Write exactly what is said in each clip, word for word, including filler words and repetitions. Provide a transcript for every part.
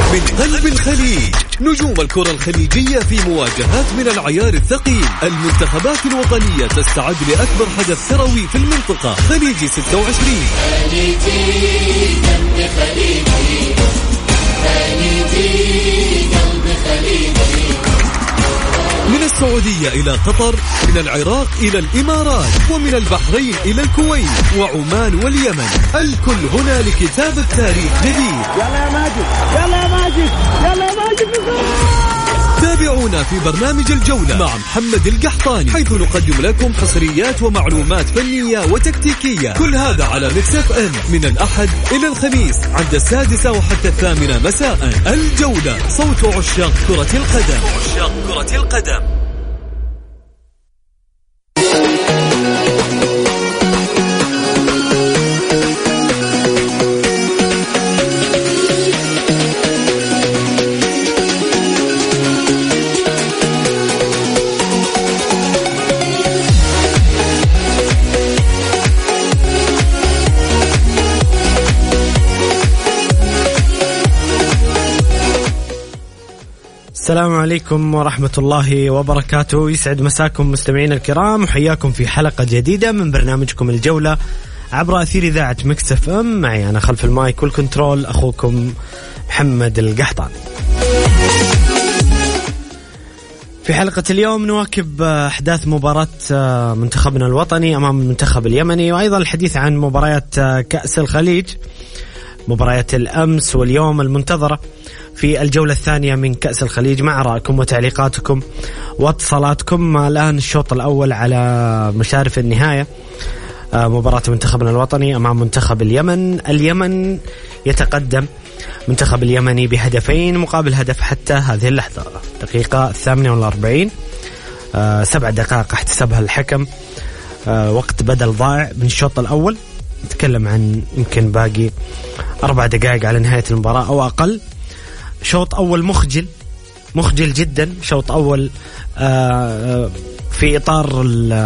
من قلب الخليج، نجوم الكرة الخليجية في مواجهات من العيار الثقيل. المنتخبات الوطنية تستعد لأكبر حدث كروي في المنطقة، خليجي ستة وعشرين. من السعودية إلى قطر، من العراق إلى الإمارات، ومن البحرين إلى الكويت وعمان واليمن، الكل هنا لكتابة تاريخ جديد. يلا يا ماجد، يلا يا ماجد، يلا يا ماجد. تابعونا في برنامج الجولة مع محمد القحطاني، حيث نقدم لكم حصريات ومعلومات فنية وتكتيكية. كل هذا على ميكس اف ام من الأحد إلى الخميس عند السادسة وحتى الثامنة مساء. الجولة، صوت عشاق كرة القدم. عشاق كرة القدم. السلام عليكم ورحمة الله وبركاته. يسعد مساكم مستمعين الكرام، وحياكم في حلقة جديدة من برنامجكم الجولة عبر أثير إذاعة ميكس اف ام. معي أنا خلف المايك والكنترول أخوكم محمد القحطاني. في حلقة اليوم نواكب أحداث مباراة منتخبنا الوطني أمام المنتخب اليمني، وأيضا الحديث عن مباريات كأس الخليج، مباريات الأمس واليوم المنتظرة في الجولة الثانية من كأس الخليج، مع رأيكم وتعليقاتكم واتصالاتكم. الآن الشوط الأول على مشارف النهاية، مباراة منتخبنا الوطني أمام منتخب اليمن. اليمن يتقدم منتخب اليمني بهدفين مقابل هدف حتى هذه اللحظة، دقيقة الثامنة والأربعين، سبع دقائق احتسبها الحكم، وقت بدل ضائع من الشوط الأول. نتكلم عن يمكن باقي أربع دقائق على نهاية المباراة أو أقل. شوط أول مخجل مخجل جدا، شوط أول في إطار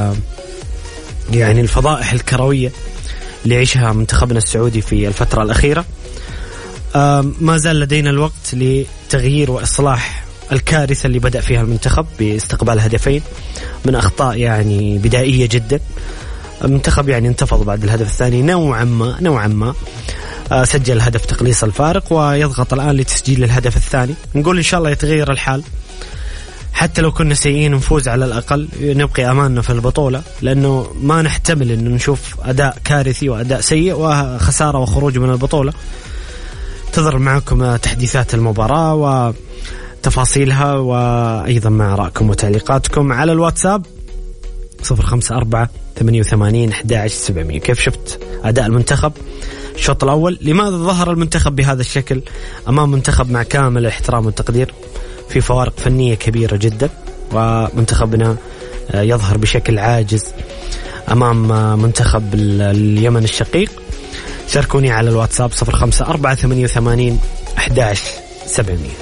يعني الفضائح الكروية اللي يعيشها منتخبنا السعودي في الفترة الأخيرة. ما زال لدينا الوقت لتغيير وإصلاح الكارثة اللي بدأ فيها المنتخب باستقبال هدفين من أخطاء يعني بدائية جدا. المنتخب يعني انتفض بعد الهدف الثاني نوعا ما نوعا ما سجل هدف تقليص الفارق، ويضغط الآن لتسجيل الهدف الثاني. نقول إن شاء الله يتغير الحال، حتى لو كنا سيئين نفوز على الأقل، نبقي أماننا في البطولة، لأنه ما نحتمل أن نشوف أداء كارثي وأداء سيء وخسارة وخروج من البطولة. تظهر معكم تحديثات المباراة وتفاصيلها، وأيضا مع رأيكم وتعليقاتكم على الواتساب صفر خمسة أربعة ثمانية وثمانين أحد عشر سبعمية. كيف شفت أداء المنتخب الشوط الأول؟ لماذا ظهر المنتخب بهذا الشكل أمام منتخب مع كامل الاحترام والتقدير في فوارق فنية كبيرة جدا، ومنتخبنا يظهر بشكل عاجز أمام منتخب اليمن الشقيق؟ شاركوني على الواتساب صفر خمسة أربعة ثمانية وثمانين أحد عشر سبعمية.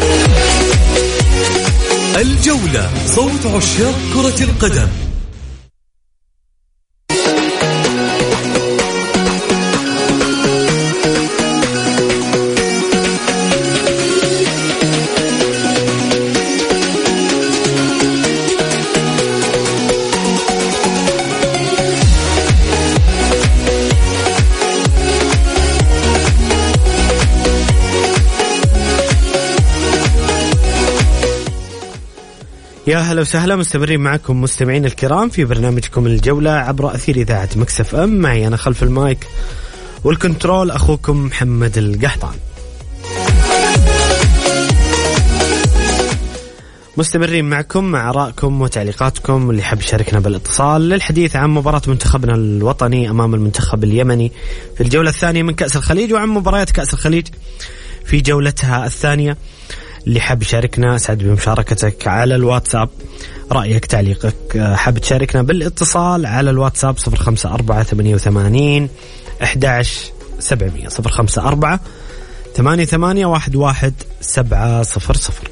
الجولة، صوت عشاق كرة القدم. يا هلا وسهلا، مستمرين معكم مستمعين الكرام في برنامجكم الجولة عبر أثير إذاعة ميكس اف ام. معي أنا خلف المايك والكنترول أخوكم محمد القحطاني. مستمرين معكم مع آرائكم وتعليقاتكم، واللي حاب يشاركنا بالاتصال للحديث عن مباراة منتخبنا الوطني أمام المنتخب اليمني في الجولة الثانية من كأس الخليج، وعن مباريات كأس الخليج في جولتها الثانية. اللي حاب يشاركنا أسعد بمشاركتك على الواتساب، رأيك تعليقك، حاب تشاركنا بالاتصال على الواتساب صفر خمسة أربعة ثمانية وثمانين أحد عشر سبعمية صفر خمسة أربعة ثمانية ثمانية واحد واحد سبعة صفر صفر.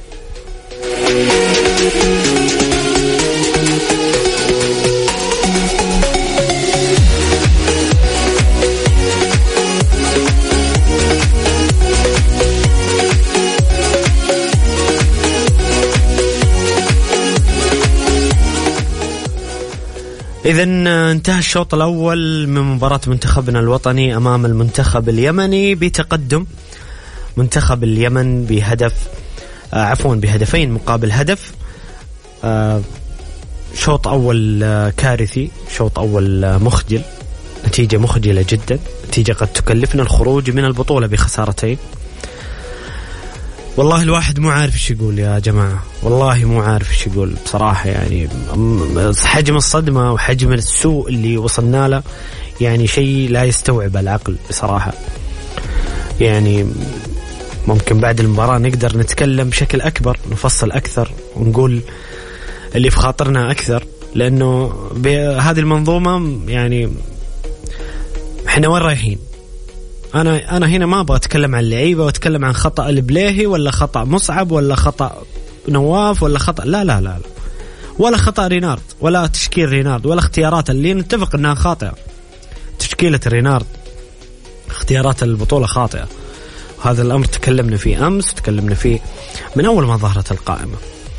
إذا انتهى الشوط الأول من مباراة منتخبنا الوطني أمام المنتخب اليمني بتقدم منتخب اليمن بهدف آه عفوا بهدفين مقابل هدف. آه شوط أول آه كارثي، شوط أول آه مخجل، نتيجة مخجلة جدا، نتيجة قد تكلفنا الخروج من البطولة بخسارتين. والله الواحد مو عارف ايش يقول يا جماعة، والله مو عارف ايش يقول بصراحة. يعني حجم الصدمة وحجم السوء اللي وصلنا له يعني شيء لا يستوعب العقل بصراحة. يعني ممكن بعد المباراة نقدر نتكلم بشكل أكبر، نفصل أكثر ونقول اللي في خاطرنا أكثر، لأنه بهذه المنظومة يعني احنا وين رايحين؟ أنا أنا هنا ما أبغى أتكلم عن اللعيبة وأتكلم عن خطأ البليهي ولا خطأ مصعب ولا خطأ نواف ولا خطأ لا لا لا, لا. ولا خطأ رينارد ولا تشكيل رينارد ولا اختيارات اللي نتفق أنها خاطئة. تشكيلة رينارد اختيارات البطولة خاطئة، وهذا الأمر تكلمنا فيه أمس، تكلمنا فيه من أول ما ظهرت القائمة.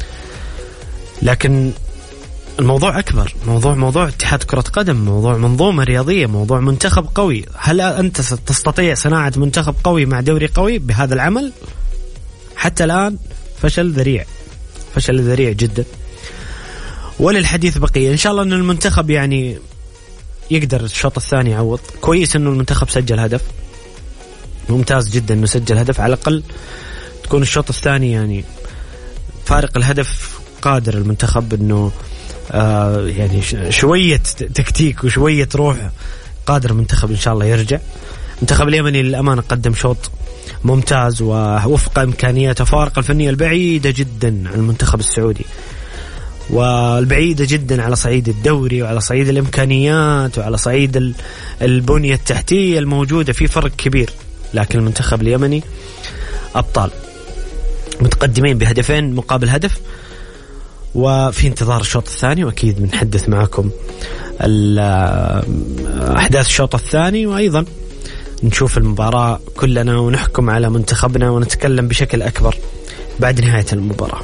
لكن الموضوع أكبر، موضوع موضوع اتحاد كرة قدم، موضوع منظومة رياضية، موضوع منتخب قوي. هل أنت تستطيع صناعة منتخب قوي مع دوري قوي بهذا العمل؟ حتى الآن فشل ذريع، فشل ذريع جدا. وللحديث بقية. إن شاء الله أن المنتخب يعني يقدر الشوط الثاني يعوض. كويس أنه المنتخب سجل هدف، ممتاز جدا أنه سجل هدف، على الأقل تكون الشوط الثاني يعني فارق الهدف قادر المنتخب أنه آه يعني شوية تكتيك وشوية روح، قادر المنتخب إن شاء الله يرجع. المنتخب اليمني للأمانة قدم شوط ممتاز ووفق إمكانياته، فارق الفنية البعيدة جدا عن المنتخب السعودي، والبعيدة جدا على صعيد الدوري وعلى صعيد الإمكانيات وعلى صعيد البنية التحتية الموجودة، في فرق كبير. لكن المنتخب اليمني أبطال متقدمين بهدفين مقابل هدف، وفي انتظار الشوط الثاني، وأكيد بنحدث معكم أحداث الشوط الثاني، وأيضا نشوف المباراة كلنا ونحكم على منتخبنا ونتكلم بشكل أكبر بعد نهاية المباراة.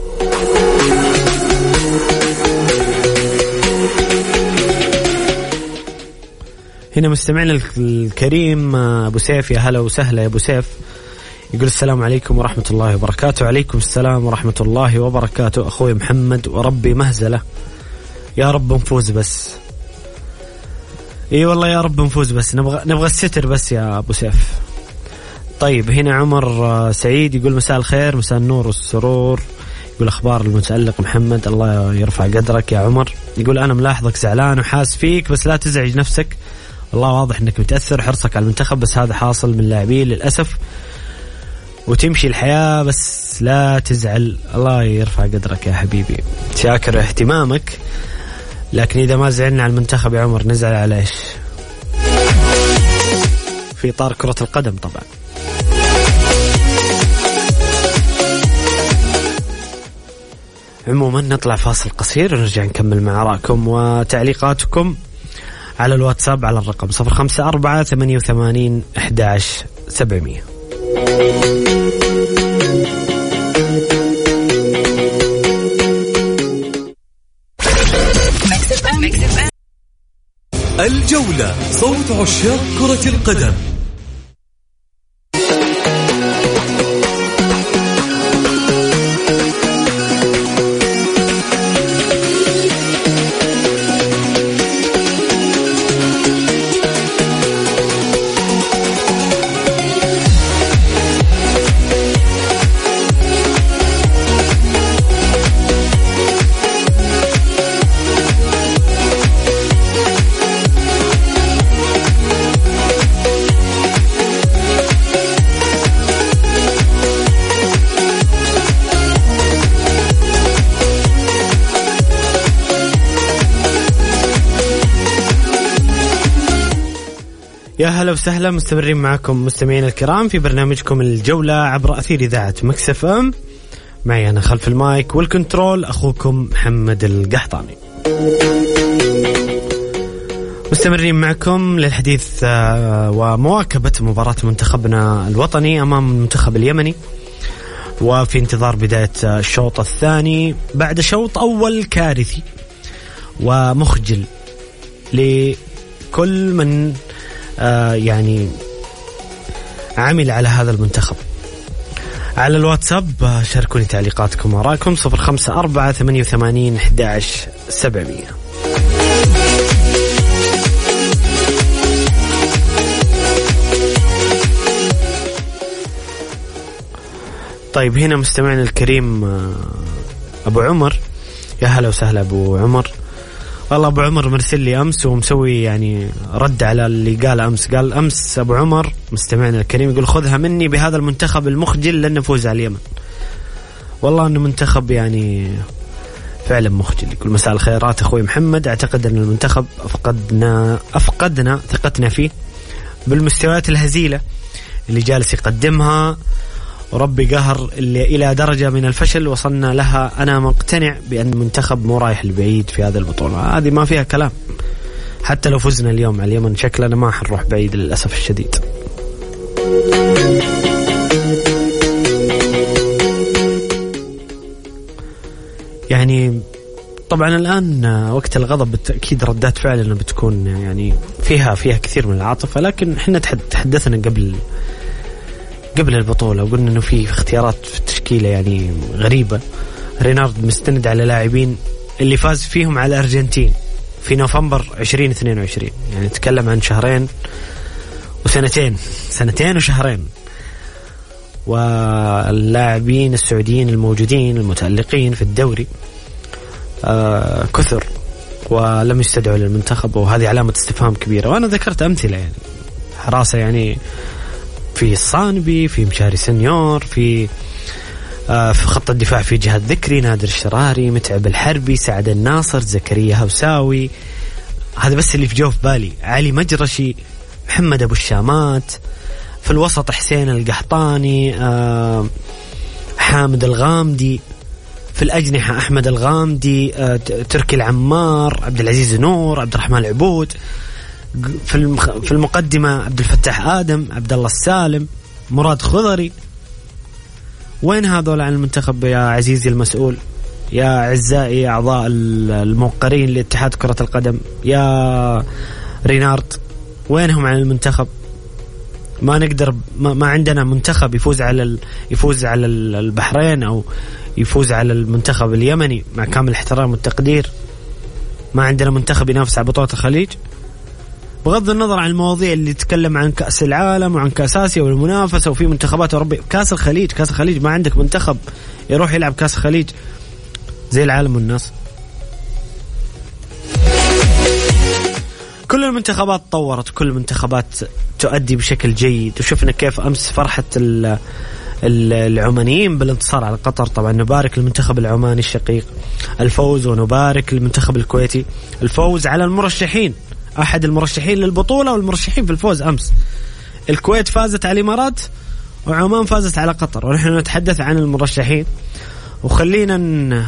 هنا مستمعنا الكريم أبو سيف، يا هلا وسهلا يا أبو سيف، يقول السلام عليكم ورحمة الله وبركاته. عليكم السلام ورحمة الله وبركاته أخوي محمد، وربي مهزلة، يا رب نفوز بس. اي والله يا رب نفوز بس، نبغى نبغى الستر بس يا أبو سيف. طيب هنا عمر سعيد يقول مساء الخير، مساء النور والسرور، يقول أخبار المتألق محمد، الله يرفع قدرك يا عمر. يقول أنا ملاحظك زعلان وحاس فيك، بس لا تزعج نفسك، والله واضح أنك متأثر، حرصك على المنتخب بس هذا حاصل من لاعبين للأسف، وتمشي الحياة بس لا تزعل، الله يرفع قدرك يا حبيبي، شاكر اهتمامك. لكن إذا ما زعلنا على المنتخب يا عمر نزعل على إيش؟ في إطار كرة القدم طبعا. عموما نطلع فاصل قصير ونرجع نكمل مع آرائكم وتعليقاتكم على الواتساب على الرقم صفر خمسة أربعة ثمانية وثمانين أحد عشر سبعمية. الجولة، صوت عشاق كرة القدم. يا هلا وسهلا، مستمرين معكم مستمعين الكرام في برنامجكم الجولة عبر أثير إذاعة مكس اف ام. معي أنا خلف المايك والكنترول أخوكم محمد القحطاني. مستمرين معكم للحديث ومواكبة مباراة منتخبنا الوطني أمام المنتخب اليمني، وفي انتظار بداية الشوط الثاني بعد شوط أول كارثي ومخجل لكل من آه يعني عمل على هذا المنتخب. على الواتساب شاركوني تعليقاتكم وراكم صفر خمسة أربعة ثمانية وثمانين أحد عشر سبعمية. طيب هنا مستمعنا الكريم أبو عمر، يا هلا وسهلا أبو عمر. والله أبو عمر مرسل لي أمس ومسوي يعني رد على اللي قال أمس. قال أمس أبو عمر مستمعنا الكريم يقول خذها مني بهذا المنتخب المخجل لن نفوز على اليمن. والله أنه منتخب يعني فعلا مخجل. يقول مساء الخيرات أخوي محمد، أعتقد أن المنتخب أفقدنا أفقدنا ثقتنا فيه بالمستويات الهزيلة اللي جالس يقدمها، وربي قهر اللي إلى درجة من الفشل وصلنا لها. أنا مقتنع بأن المنتخب مو رايح البعيد في هذه البطولة، هذه ما فيها كلام. حتى لو فزنا اليوم على اليمن شكلنا ما حنروح بعيد للأسف الشديد. يعني طبعا الآن وقت الغضب بالتأكيد ردات فعلنا بتكون يعني فيها فيها كثير من العاطفة، لكن احنا تحدثنا قبل قبل البطولة وقلنا إنه في اختيارات في التشكيلة يعني غريبة. رينارد مستند على لاعبين اللي فاز فيهم على الأرجنتين في نوفمبر عشرين اثنين وعشرين، يعني نتكلم عن شهرين وسنتين سنتين وشهرين. واللاعبين السعوديين الموجودين المتألقين في الدوري آه كثر ولم يستدعوا للمنتخب، وهذه علامة استفهام كبيرة. وأنا ذكرت أمثلة يعني حراسة يعني في الصانبي، في مشاري سنيور، في آه في خط الدفاع في جهاد ذكري، نادر الشراري، متعب الحربي، سعد الناصر، زكريا هوساوي. هذا بس اللي في جوف بالي. علي مجرشي، محمد أبو الشامات. في الوسط حسين القحطاني، آه حامد الغامدي. في الأجنحة أحمد الغامدي، آه تركي العمار، عبد العزيز نور، عبد الرحمن العبود. في في المقدمة عبد الفتاح آدم، عبد الله السالم، مراد خضري. وين هذول عن المنتخب يا عزيزي المسؤول، يا أعزائي أعضاء الموقرين لاتحاد كرة القدم، يا رينارد وينهم عن المنتخب؟ ما نقدر ما, ما عندنا منتخب يفوز على يفوز على البحرين أو يفوز على المنتخب اليمني مع كامل الاحترام والتقدير. ما عندنا منتخب ينافس على بطولة الخليج، بغض النظر عن المواضيع اللي تتكلم عن كأس العالم وعن كأس آسيا والمنافسة وفي منتخبات أوروبية. كأس الخليج كأس الخليج ما عندك منتخب يروح يلعب كأس الخليج زي العالم والناس. كل المنتخبات تطورت، كل المنتخبات تؤدي بشكل جيد، وشفنا كيف أمس فرحة العمانيين بالانتصار على قطر. طبعا نبارك المنتخب العماني الشقيق الفوز، ونبارك المنتخب الكويتي الفوز على المرشحين، أحد المرشحين للبطولة والمرشحين في الفوز أمس. الكويت فازت على الإمارات وعمان فازت على قطر، ونحن نتحدث عن المرشحين. وخلينا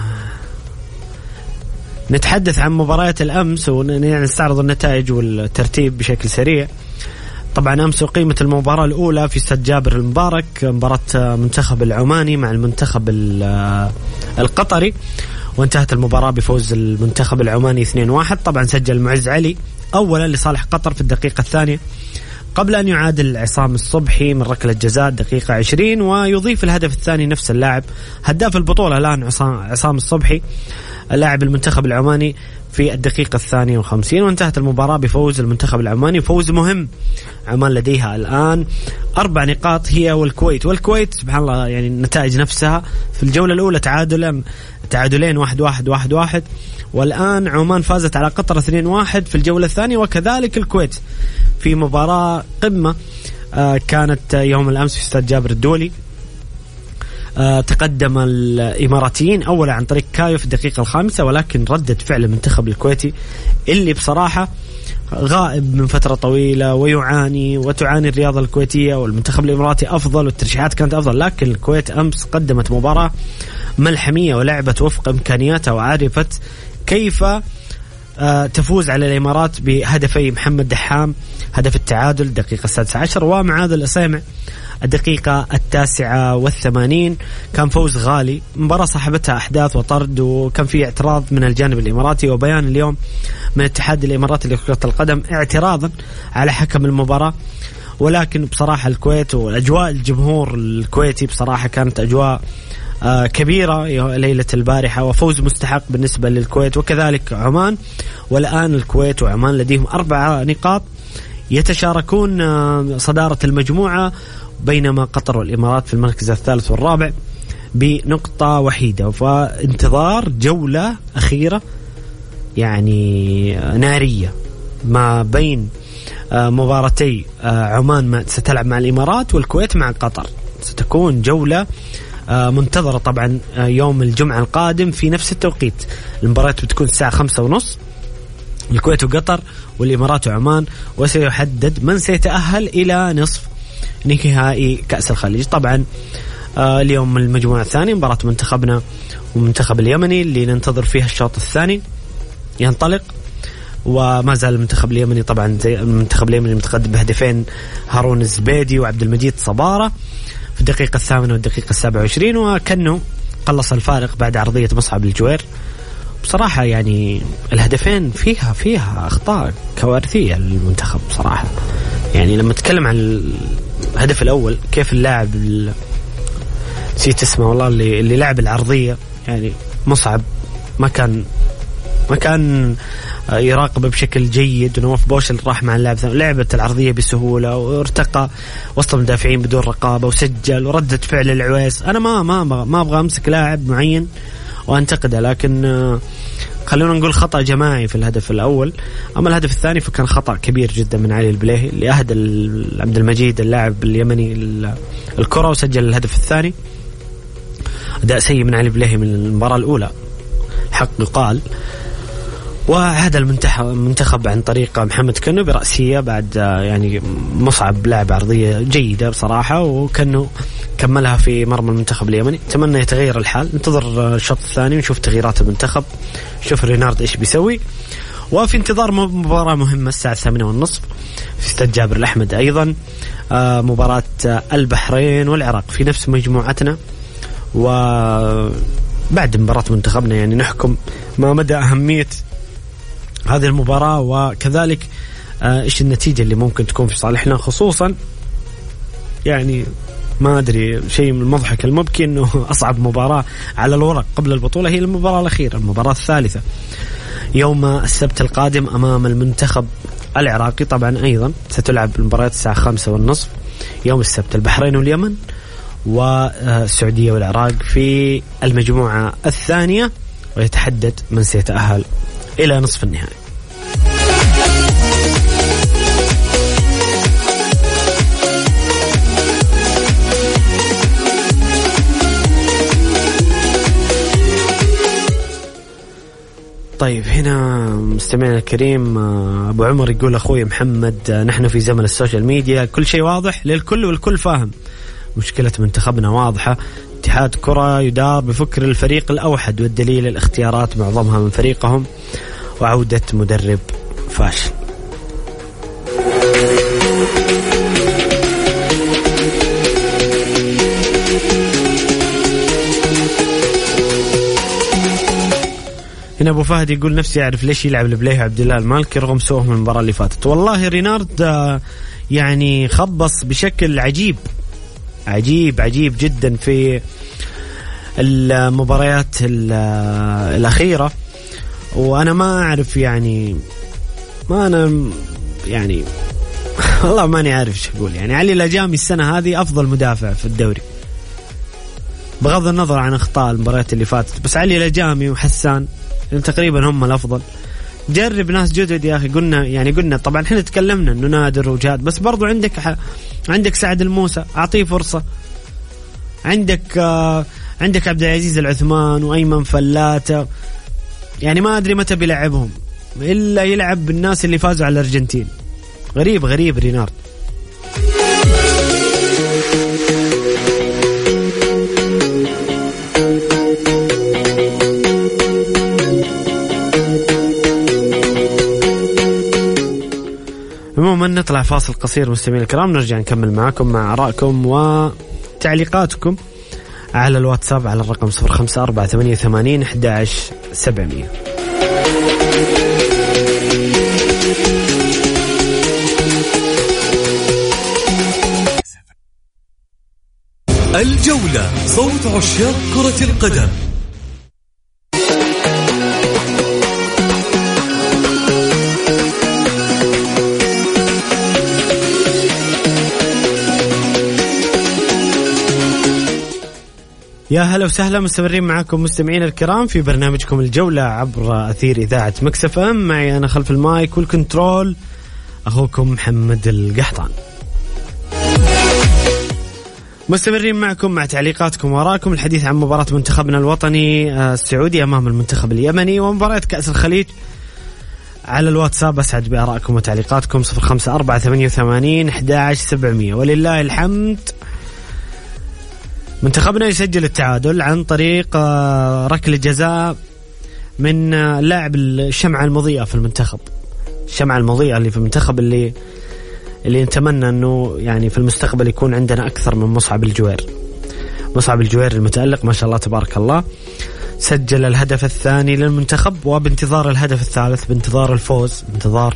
نتحدث عن مباريات الأمس ونستعرض النتائج والترتيب بشكل سريع. طبعا أمس أقيمت المباراة الأولى في استاد جابر المبارك، مباراة منتخب العماني مع المنتخب القطري، وانتهت المباراة بفوز المنتخب العماني اثنين واحد. طبعا سجل معز علي أولا لصالح قطر في الدقيقة الثانية، قبل أن يعادل عصام الصبحي من ركلة جزاء دقيقة عشرين، ويضيف الهدف الثاني نفس اللاعب هداف البطولة الآن عصام الصبحي لاعب المنتخب العماني في الدقيقة الثانية وخمسين. وانتهت المباراة بفوز المنتخب العماني، فوز مهم. عمان لديها الآن أربع نقاط هي والكويت، والكويت سبحان الله يعني النتائج نفسها في الجولة الأولى تعادلا تعادلين واحد واحد واحد واحد، والآن عمان فازت على قطر اثنين واحد في الجولة الثانية، وكذلك الكويت في مباراة قمة كانت يوم الأمس في استاد جابر الدولي. تقدم الإماراتيين أولا عن طريق كايو في الدقيقة الخامسة، ولكن ردة فعل المنتخب الكويتي اللي بصراحة غائب من فترة طويلة ويعاني وتعاني الرياضة الكويتية، والمنتخب الإماراتي أفضل والترشيحات كانت أفضل، لكن الكويت أمس قدمت مباراة ملحمية ولعبت وفق إمكانياتها، وعرفت كيف تفوز على الإمارات بهدفي محمد دحام، هدف التعادل الدقيقة السادسة عشر ومعاذ الأسامع الدقيقة التاسعة والثمانين كان فوز غالي. مباراة صاحبتها أحداث وطرد، وكان في اعتراض من الجانب الإماراتي وبيان اليوم من الاتحاد الإماراتي لكرة القدم اعتراضا على حكم المباراة. ولكن بصراحة الكويت وأجواء الجمهور الكويتي بصراحة كانت أجواء آه كبيرة ليلة البارحة، وفوز مستحق بالنسبة للكويت وكذلك عمان. والآن الكويت وعمان لديهم أربع نقاط يتشاركون آه صدارة المجموعة، بينما قطر والإمارات في المركز الثالث والرابع بنقطة وحيدة. فانتظار جولة أخيرة يعني نارية ما بين آه مباراتي آه عمان ما ستلعب مع الإمارات والكويت مع قطر. ستكون جولة منتظرة طبعا يوم الجمعة القادم في نفس التوقيت. المباراة بتكون الساعة خمسة ونص، الكويت وقطر والإمارات وعمان، وسيحدد من سيتأهل إلى نصف نهائي كأس الخليج. طبعا اليوم المجموعة الثانية مباراة منتخبنا ومنتخب اليمني اللي ننتظر فيها الشوط الثاني ينطلق، وما زال المنتخب اليمني طبعا زي المنتخب اليمني متقدم بهدفين، هارون الزبيدي وعبد المجيد صبارة في الدقيقة الثامنة والدقيقة السابعة وعشرين، وكأنه قلص الفارق بعد عرضية مصعب الجوير. بصراحة يعني الهدفين فيها فيها أخطاء كوارثية للمنتخب بصراحة. يعني لما تكلم عن الهدف الأول كيف اللاعب نسيت اسمه والله اللي اللي لعب العرضية، يعني مصعب ما كان ما كان يراقب بشكل جيد، ونواف بوشل راح مع اللاعب لعبت العرضية بسهولة وارتقى وسط المدافعين بدون رقابة وسجل وردة فعل العويس. أنا ما ما ما أبغى أمسك لاعب معين وأنتقده، لكن خلونا نقول خطأ جماعي في الهدف الأول. أما الهدف الثاني فكان خطأ كبير جدا من علي البليهي اللي أهدى عبد المجيد اللاعب اليمني الكرة وسجل الهدف الثاني. أداء سيء من علي البليهي من المباراة الأولى حق يقال. وعاد المنتخب عن طريق محمد كنو برأسية بعد يعني مصعب لاعب عرضية جيدة بصراحة، وكنو كملها في مرمى المنتخب اليمني. أتمنى يتغير الحال، ننتظر الشوط الثاني ونشوف تغييرات المنتخب، شوف رينارد إيش بيسوي. وفي انتظار مباراة مهمة الساعة الثامنة والنصف في استاد جابر الأحمد أيضا، مباراة البحرين والعراق في نفس مجموعتنا. وبعد مباراة منتخبنا يعني نحكم ما مدى أهمية هذه المباراة، وكذلك آه إيش النتيجة اللي ممكن تكون في صالحنا، خصوصا يعني ما أدري شيء من المضحك المبكي إنه أصعب مباراة على الورق قبل البطولة هي المباراة الأخيرة، المباراة الثالثة يوم السبت القادم أمام المنتخب العراقي. طبعا أيضا ستلعب المباريات الساعة خمسة والنصف يوم السبت، البحرين واليمن والسعودية والعراق في المجموعة الثانية، ويتحدد من سيتأهل إلى نصف النهائي. طيب هنا مستمعنا الكريم أبو عمر يقول أخوي محمد نحن في زمن السوشيال ميديا كل شيء واضح للكل والكل فاهم. مشكلة منتخبنا واضحة، اتحاد كرة يدار بفكر الفريق الأوحد، والدليل الاختيارات معظمها من فريقهم وعودة مدرب فاشل. هنا أبو فهد يقول نفسي أعرف ليش يلعب البليه عبد الله المالكي رغم سوءه من المباراة اللي فاتت. والله رينارد يعني خبص بشكل عجيب عجيب عجيب جدا في المباريات الأخيرة، وأنا ما أعرف يعني ما أنا يعني والله ماني عارف ايش أقول. يعني علي لجامي السنة هذه أفضل مدافع في الدوري بغض النظر عن أخطاء المباريات اللي فاتت، بس علي لجامي وحسان تقريبا هم الأفضل. جرب ناس جدد يا أخي. قلنا يعني قلنا طبعا احنا تكلمنا إنه نادر وجاد، بس برضو عندك ح... عندك سعد الموسى أعطيه فرصة، عندك آه عندك عبد العزيز العثمان وأيمن فلاتة، يعني ما أدري متى بيلعبهم إلا يلعب بالناس اللي فازوا على الأرجنتين. غريب غريب رينارد. عموما نطلع فاصل قصير مستمعين الكرام، نرجع نكمل معكم مع آرائكم وتعليقاتكم على الواتساب على الرقم صفر خمسة أربعة ثمانية ثمانين أحد عشر سبعمية. الجولة، صوت عشاق كرة القدم. يا هلا وسهلا، مستمرين معكم مستمعين الكرام في برنامجكم الجولة عبر أثير إذاعة مكس اف ام. معي أنا خلف المايك والكنترول أخوكم محمد القحطان. مستمرين معكم مع تعليقاتكم وراكم الحديث عن مباراة منتخبنا الوطني السعودي أمام المنتخب اليمني ومباراة كأس الخليج. على الواتساب أسعد بآرائكم وتعليقاتكم صفر خمسة أربعة ثمانية ثمانين أحد عشر سبعمية. ولله الحمد منتخبنا يسجل التعادل عن طريق ركلة جزاء من لاعب الشمعة المضيئة في المنتخب، الشمعة المضيئة اللي في المنتخب اللي اللي نتمنى أنه يعني في المستقبل يكون عندنا أكثر من مصعب الجوير. مصعب الجوير المتألق ما شاء الله تبارك الله سجل الهدف الثاني للمنتخب، وبانتظار الهدف الثالث، بانتظار الفوز، بانتظار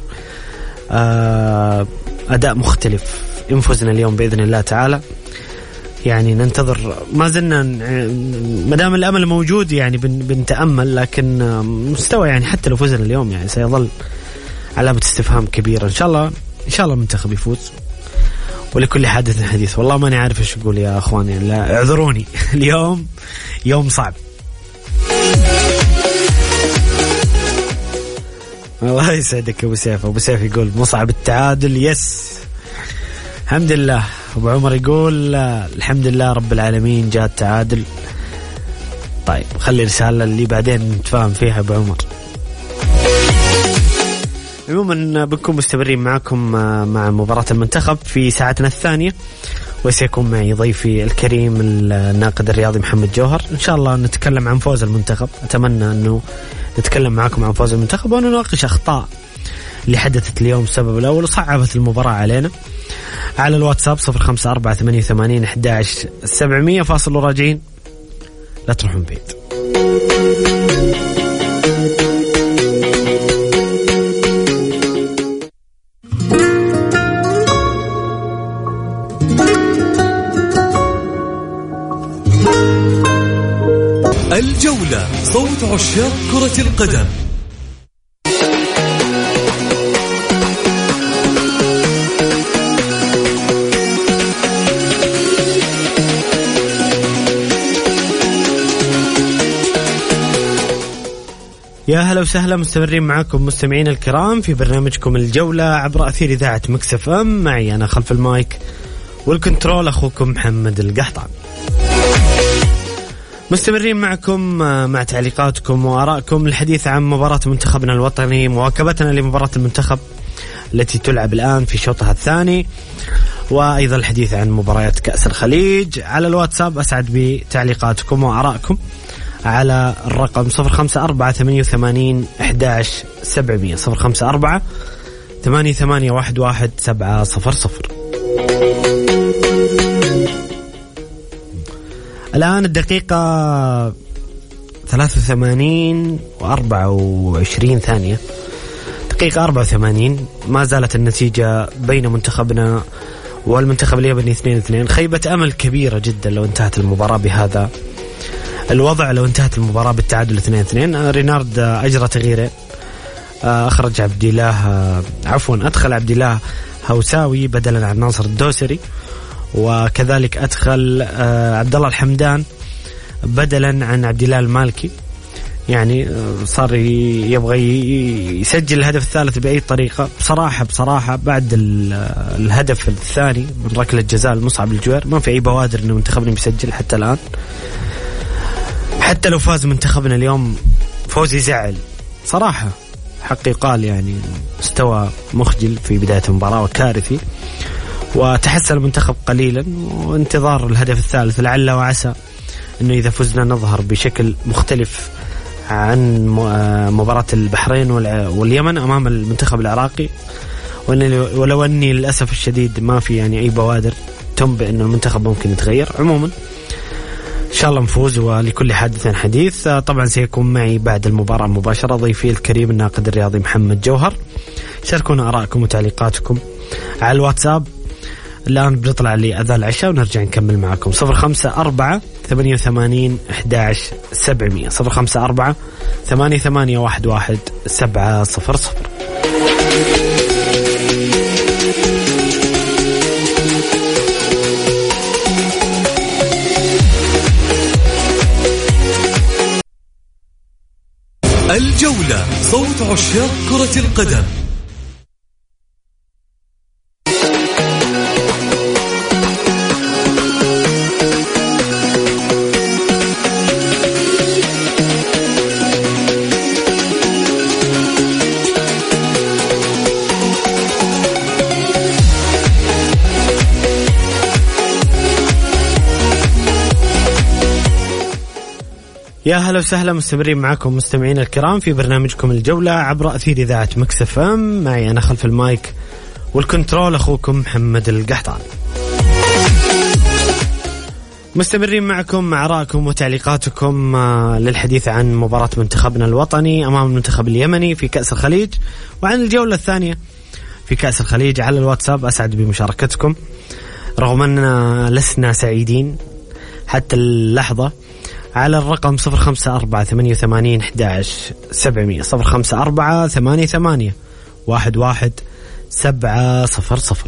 أداء مختلف ينفذنا اليوم بإذن الله تعالى. يعني ننتظر، ما زلنا مدام الأمل موجود يعني بنتأمل، لكن مستوى يعني حتى لو فزنا اليوم يعني سيظل علامة استفهام كبيرة. إن شاء الله إن شاء الله المنتخب يفوز، ولكل حادث حديث. والله ماني عارف إيش أقول يا أخواني، لا اعذروني اليوم يوم صعب. الله يسعدك أبو سيف. أبو سيف يقول مصعب التعادل، يس الحمد لله. أبو عمر يقول الحمد لله رب العالمين جاء التعادل. طيب خلي رسالة اللي بعدين نتفاهم فيها أبو عمر. عموما بنكون مستمرين معكم مع مباراة المنتخب في ساعتنا الثانية، وسيكون معي ضيفي الكريم الناقد الرياضي محمد جوهر. إن شاء الله نتكلم عن فوز المنتخب، أتمنى أنه نتكلم معكم عن فوز المنتخب ونناقش أخطاء اللي حدثت اليوم السبب الأول وصعبت المباراة علينا. على الواتساب صفر خمسة أربعة ثمانية ثمانين أحد عشر سبعمية. فاصل وراجعين، لا تروحون بعيد. الجولة، صوت عشاق كرة القدم. يا هلا وسهلا، مستمرين معكم مستمعين الكرام في برنامجكم الجولة عبر أثير إذاعة مكس اف ام. معي أنا خلف المايك والكنترول أخوكم محمد القحطان. مستمرين معكم مع تعليقاتكم وآرائكم الحديث عن مباراة منتخبنا الوطني، مواكبتنا لمباراة المنتخب التي تلعب الآن في شوطها الثاني، وأيضا الحديث عن مباريات كأس الخليج. على الواتساب أسعد بتعليقاتكم وآرائكم على الرقم صفر خمسة أربعة ثمانية ثمانين أحد عشر سبعمية صفر خمسة أربعة ثمانية ثمانية واحد واحد سبعة صفر صفر. الآن الدقيقة ثلاثة وثمانين وأربعة وعشرين ثانية، دقيقة أربعة وثمانين. ما زالت النتيجة بين منتخبنا والمنتخب الياباني اثنين اثنين. خيبة أمل كبيرة جدا لو انتهت المباراة بهذا الوضع، لو انتهت المباراة بالتعادل اثنين اثنين. رينارد أجرى تغييره، أخرج عبد الله عفوا أدخل عبد الله هوساوي بدلا عن ناصر الدوسري، وكذلك أدخل عبد الله الحمدان بدلا عن عبد الله المالكي. يعني صار يبغى يسجل الهدف الثالث بأي طريقة. بصراحة بصراحة بعد الهدف الثاني من ركلة جزاء المصعب الجوير ما في أي بوادر إنه منتخبنا بيسجل حتى الآن. حتى لو فاز منتخبنا اليوم فوز يزعل صراحة، حق يقال يعني مستوى مخجل في بداية المباراة وكارثي، وتحسن المنتخب قليلا، وانتظار الهدف الثالث لعل وعسى انه اذا فزنا نظهر بشكل مختلف عن مباراة البحرين واليمن امام المنتخب العراقي، ولو أني للأسف الشديد ما في يعني أي بوادر تنبئ أن المنتخب ممكن يتغير. عموما إن شاء الله نفوز، ولكل حادث حديث. طبعا سيكون معي بعد المباراة مباشرة ضيفي الكريم الناقد الرياضي محمد جوهر. شاركونا آراءكم وتعليقاتكم على الواتساب. الآن بنطلع لأذان العشاء ونرجع نكمل معكم. صفر خمسة أربعة ثمانية وثمانين أحد عشر سبعمية صفر خمسة أربعة ثمانية ثمانية واحد واحد سبعة صفر صفر. الجولة، صوت عشاق كرة القدم. يا هلا وسهلا، مستمرين معكم مستمعين الكرام في برنامجكم الجولة عبر أثير إذاعة مكس اف ام. معي أنا خلف المايك والكنترول أخوكم محمد القحطاني. مستمرين معكم مع آرائكم وتعليقاتكم للحديث عن مباراة منتخبنا الوطني أمام المنتخب اليمني في كأس الخليج، وعن الجولة الثانية في كأس الخليج على الواتساب. أسعد بمشاركتكم رغم أننا لسنا سعيدين حتى اللحظة على الرقم صفر خمسة أربعة ثمانية وثمانين أحد عشر سبعمية صفر خمسة أربعة ثمانية ثمانية واحد واحد سبعة صفر صفر.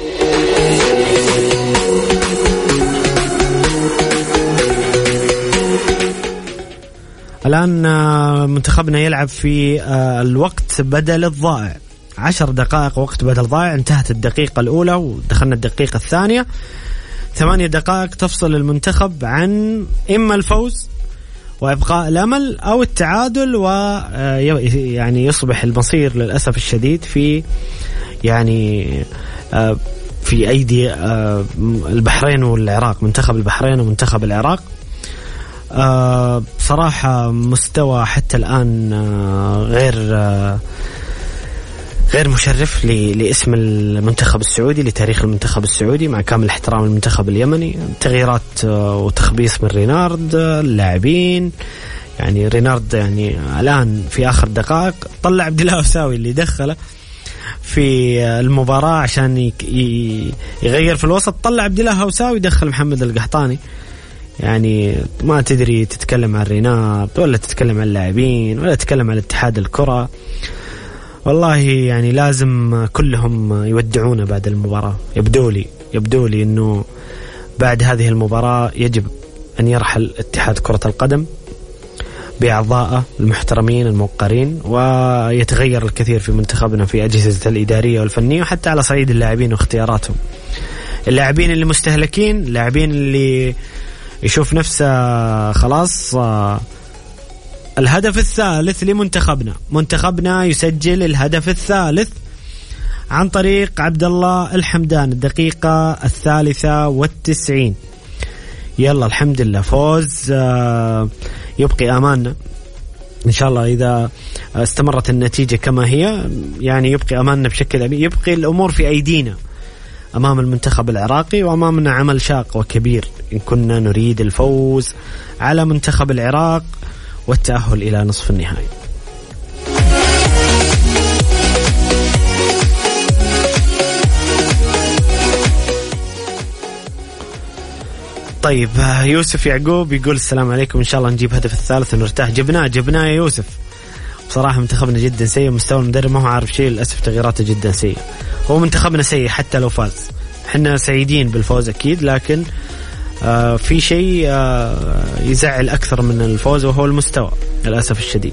الآن منتخبنا يلعب في الوقت بدل الضائع، عشر دقائق وقت بدل ضائع. انتهت الدقيقة الأولى ودخلنا الدقيقة الثانية. ثمانية دقائق تفصل المنتخب عن إما الفوز وإبقاء الأمل أو التعادل، ويعني يصبح المصير للأسف الشديد في يعني في أيدي البحرين والعراق، منتخب البحرين ومنتخب العراق. بصراحة مستوى حتى الآن غير غير مشرف لاسم المنتخب السعودي، لتاريخ المنتخب السعودي، مع كامل احترام المنتخب اليمني. تغييرات وتخبيص من رينارد اللاعبين، يعني رينارد يعني الآن في آخر دقائق طلع عبد الله هوساوي اللي دخله في المباراة عشان يغير في الوسط، طلع عبد الله هوساوي دخل محمد القحطاني. يعني ما تدري تتكلم عن رينارد ولا تتكلم عن اللاعبين ولا تتكلم عن اتحاد الكرة. والله يعني لازم كلهم يودعونا بعد المباراة. يبدو لي يبدو لي إنه بعد هذه المباراة يجب أن يرحل اتحاد كرة القدم بأعضائه المحترمين الموقرين، ويتغير الكثير في منتخبنا في أجهزة الإدارية والفنية، وحتى على صعيد اللاعبين واختياراتهم. اللاعبين اللي مستهلكين، اللاعبين اللي يشوف نفسه خلاص الهدف الثالث لمنتخبنا، منتخبنا يسجل الهدف الثالث عن طريق عبد الله الحمدان الدقيقة الثالثة والتسعين. يلا الحمد لله فوز يبقي أماننا إن شاء الله. إذا استمرت النتيجة كما هي يعني يبقي أماننا بشكل أبي، يبقي الأمور في أيدينا أمام المنتخب العراقي، وأمامنا عمل شاق وكبير إن كنا نريد الفوز على منتخب العراق والتأهل إلى نصف النهائي. طيب يوسف يعقوب يقول السلام عليكم، إن شاء الله نجيب هدف الثالث ونرتاح. جبناه جبناه يا يوسف. بصراحة منتخبنا جدا سيء، مستوى المدرب ما هو عارف شيء للأسف، تغييراته جدا سيء. هو منتخبنا سيء حتى لو فاز، احنا سعيدين بالفوز أكيد، لكن آه في شيء آه يزعل أكثر من الفوز وهو المستوى للأسف الشديد.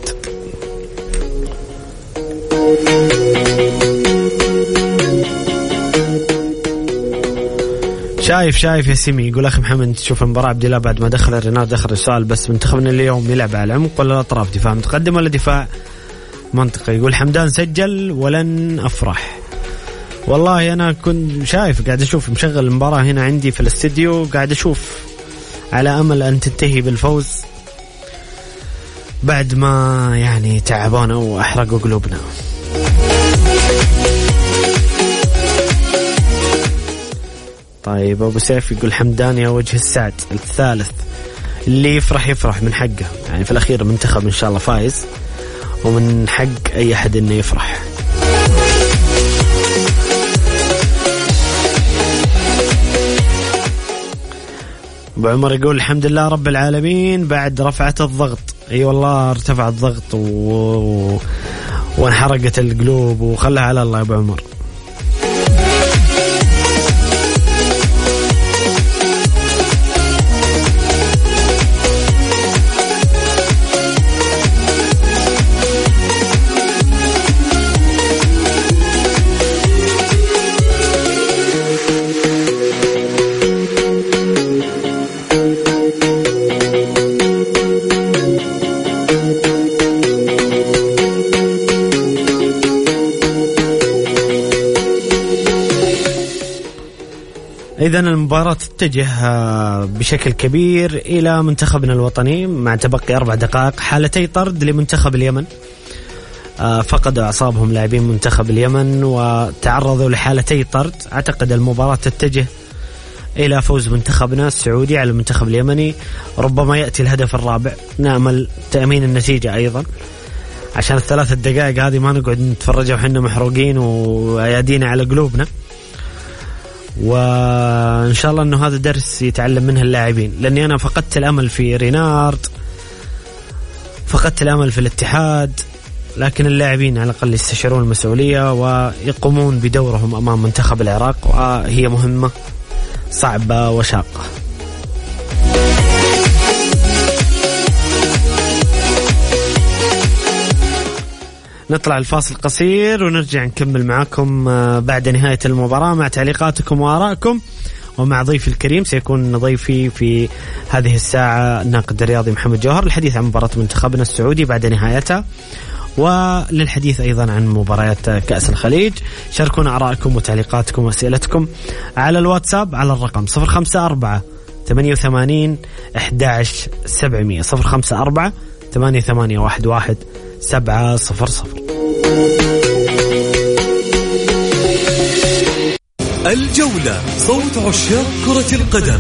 شايف شايف يا سيمي يقول أخي محمد تشوف المباراة عبد الله بعد ما دخل الرينار دخل السؤال، بس منتخبنا اليوم يلعب على العمق ولا الأطراف؟ دفاع متقدم ولا دفاع منطقي؟ يقول حمدان سجل ولن أفرح. والله أنا كنت شايف قاعد أشوف مشغل المباراة هنا عندي في الاستديو، قاعد أشوف على أمل أن تنتهي بالفوز بعد ما يعني تعبونا وأحرقوا قلوبنا. طيب أبو سيف يقول حمدان يا وجه السعد الثالث، اللي يفرح يفرح من حقه، يعني في الأخير منتخب إن شاء الله فايز ومن حق أي أحد إنه يفرح. أبو عمر يقول الحمد لله رب العالمين بعد رفعت الضغط. أي أيوة والله ارتفع الضغط و... وانحرقت القلوب وخلها على الله يا أبو عمر. إذن المباراة تتجه بشكل كبير إلى منتخبنا الوطني مع تبقي أربع دقائق. حالتي طرد لمنتخب اليمن، فقدوا أعصابهم لاعبين منتخب اليمن وتعرضوا لحالتي طرد. أعتقد المباراة تتجه إلى فوز منتخبنا السعودي على المنتخب اليمني، ربما يأتي الهدف الرابع. نأمل تأمين النتيجة أيضا عشان الثلاث الدقائق هذه ما نقعد نتفرجها وحنا محروقين وأيادينا على قلوبنا. وإن شاء الله أنه هذا درس يتعلم منه اللاعبين، لأني أنا فقدت الأمل في رينارد، فقدت الأمل في الاتحاد، لكن اللاعبين على الأقل يستشعرون المسؤولية ويقومون بدورهم أمام منتخب العراق، وهي مهمة صعبة وشاقة. نطلع الفاصل قصير ونرجع نكمل معاكم بعد نهاية المباراة مع تعليقاتكم وآرائكم، ومع ضيفي الكريم سيكون ضيفي في هذه الساعة الناقد الرياضي محمد جوهر للحديث عن مباراة منتخبنا السعودي بعد نهايتها، وللحديث أيضا عن مباريات كأس الخليج. شاركونا آرائكم وتعليقاتكم وأسئلتكم على الواتساب على الرقم صفر خمسة أربعة ثمانية وثمانين أحد عشر سبعمية صفر خمسة أربعة ثمانية ثمانية واحد واحد سبعة صفر صفر. الجولة صوت عشاق كرة القدم.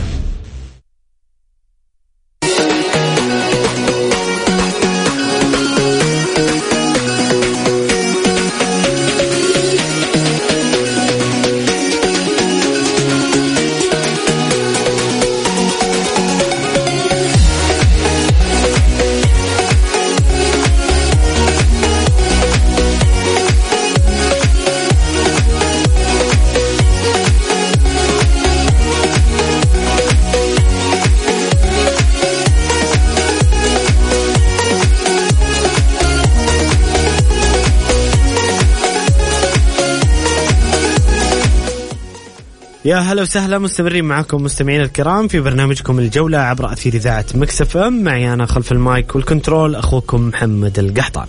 يا هلا وسهلا، مستمرين معكم مستمعين الكرام في برنامجكم الجولة عبر أثير إذاعة ميكس اف ام. معي أنا خلف المايك والكنترول أخوكم محمد القحطان.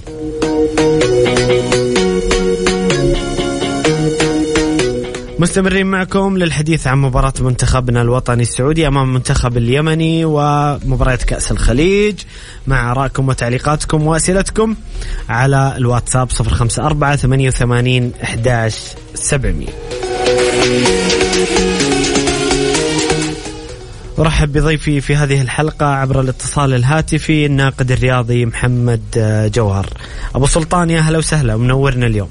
مستمرين معكم للحديث عن مباراة منتخبنا الوطني السعودي أمام المنتخب اليمني ومباراة كأس الخليج، مع آرائكم وتعليقاتكم وأسئلتكم على الواتساب صفر خمسة أربعة ثمانية وثمانين أحد عشر سبعمية. أرحب بضيفي في هذه الحلقة عبر الاتصال الهاتفي الناقد الرياضي محمد جوهر. أبو سلطان يا هلا وسهلا ومنورنا اليوم.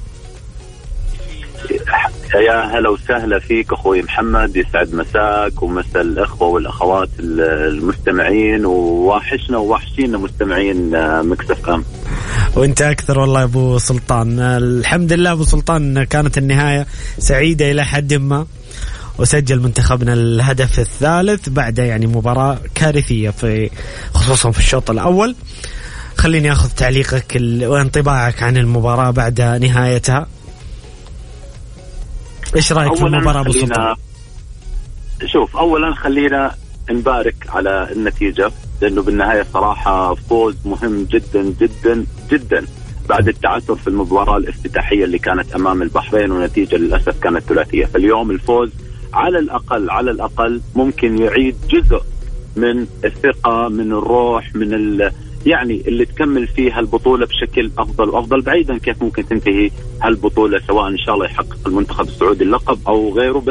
يا هلا وسهلا فيك أخوي محمد، يسعد مساك ومساء الأخوة والأخوات المستمعين، وواحشنا ووحشينا مستمعين ميكس اف ام. وانت أكثر والله يا أبو سلطان. الحمد لله أبو سلطان، كانت النهاية سعيدة إلى حد ما، وسجل منتخبنا الهدف الثالث بعد يعني مباراة كارثية في خصوصا في الشوط الأول. خليني أخذ تعليقك وانطباعك عن المباراة بعد نهايتها. إيش رأيك في المباراة أبو سلطان؟ شوف، أولا خلينا نبارك على النتيجة، لأنه بالنهاية صراحة فوز مهم جدا جدا جدا بعد التعثر في المباراة الافتتاحية اللي كانت أمام البحرين، ونتيجة للأسف كانت ثلاثية. فاليوم الفوز على الأقل على الأقل ممكن يعيد جزء من الثقة، من الروح، من ال يعني اللي تكمل فيها البطولة بشكل أفضل وأفضل، بعيدا كيف ممكن تنتهي هالبطولة، سواء إن شاء الله يحقق المنتخب السعودي اللقب أو غيره. بس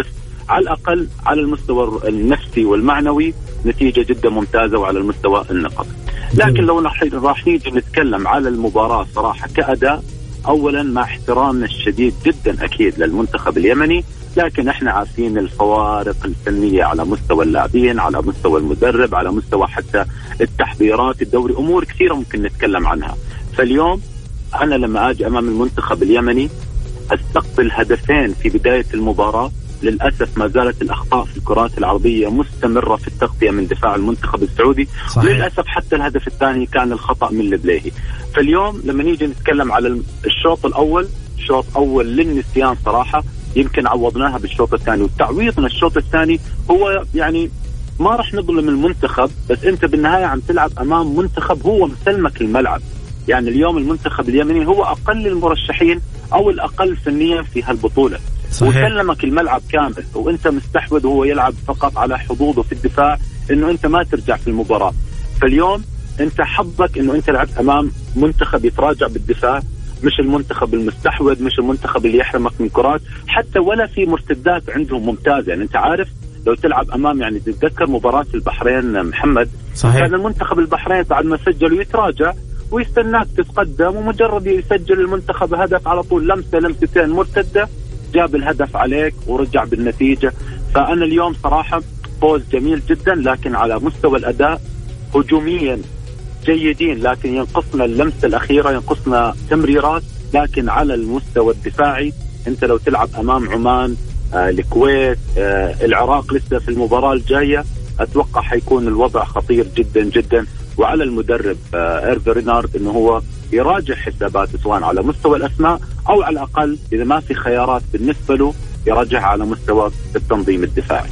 على الأقل على المستوى النفسي والمعنوي نتيجة جدا ممتازة وعلى المستوى النقط. لكن لو راح نيجي نتكلم على المباراة صراحة كأداء، أولا مع احترامنا الشديد جدا أكيد للمنتخب اليمني، لكن احنا عارفين الفوارق الفنية على مستوى اللاعبين، على مستوى المدرب، على مستوى حتى التحضيرات الدوري، أمور كثيرة ممكن نتكلم عنها. فاليوم أنا لما أجي أمام المنتخب اليمني استقبل هدفين في بداية المباراة، للأسف ما زالت الأخطاء في الكرات العرضية مستمرة في التغطية من دفاع المنتخب السعودي، وللأسف حتى الهدف الثاني كان الخطأ من البليهي. فاليوم لما نيجي نتكلم على الشوط الأول، شوط أول للنسيان صراحة، يمكن عوضناها بالشوط الثاني، وتعويضنا الشوط الثاني هو يعني ما رح نظلم المنتخب، بس أنت بالنهاية عم تلعب أمام منتخب هو مسلمك الملعب. يعني اليوم المنتخب اليمني هو أقل المرشحين أو الأقل فنيا في هالبطولة، وسلمك الملعب كامل وانت مستحوذ وهو يلعب فقط على حظوظه في الدفاع، انه انت ما ترجع في المباراة. فاليوم انت حظك انه انت لعبت امام منتخب يتراجع بالدفاع، مش المنتخب المستحوذ، مش المنتخب اللي يحرمك من كرات حتى ولا في مرتدات عندهم ممتازة. يعني انت عارف لو تلعب امام، يعني تتذكر مباراة البحرين محمد، صحيح. كان المنتخب البحرين بعد ما سجل ويتراجع ويستناك تتقدم، ومجرد يسجل المنتخب هدف على طول لمسة لمستين مرتدة جاب الهدف عليك ورجع بالنتيجة. فأنا اليوم صراحة فوز جميل جدا، لكن على مستوى الأداء هجوميا جيدين، لكن ينقصنا اللمسة الأخيرة، ينقصنا تمريرات. لكن على المستوى الدفاعي أنت لو تلعب أمام عمان، آه الكويت، آه العراق لسه في المباراة الجاية، أتوقع حيكون الوضع خطير جدا جدا. وعلى المدرب آه إيرفي رينارد أنه هو يراجع حساباته سواء على مستوى الأسماء أو على الأقل إذا ما في خيارات بالنسبة له يراجعها على مستوى التنظيم الدفاعي.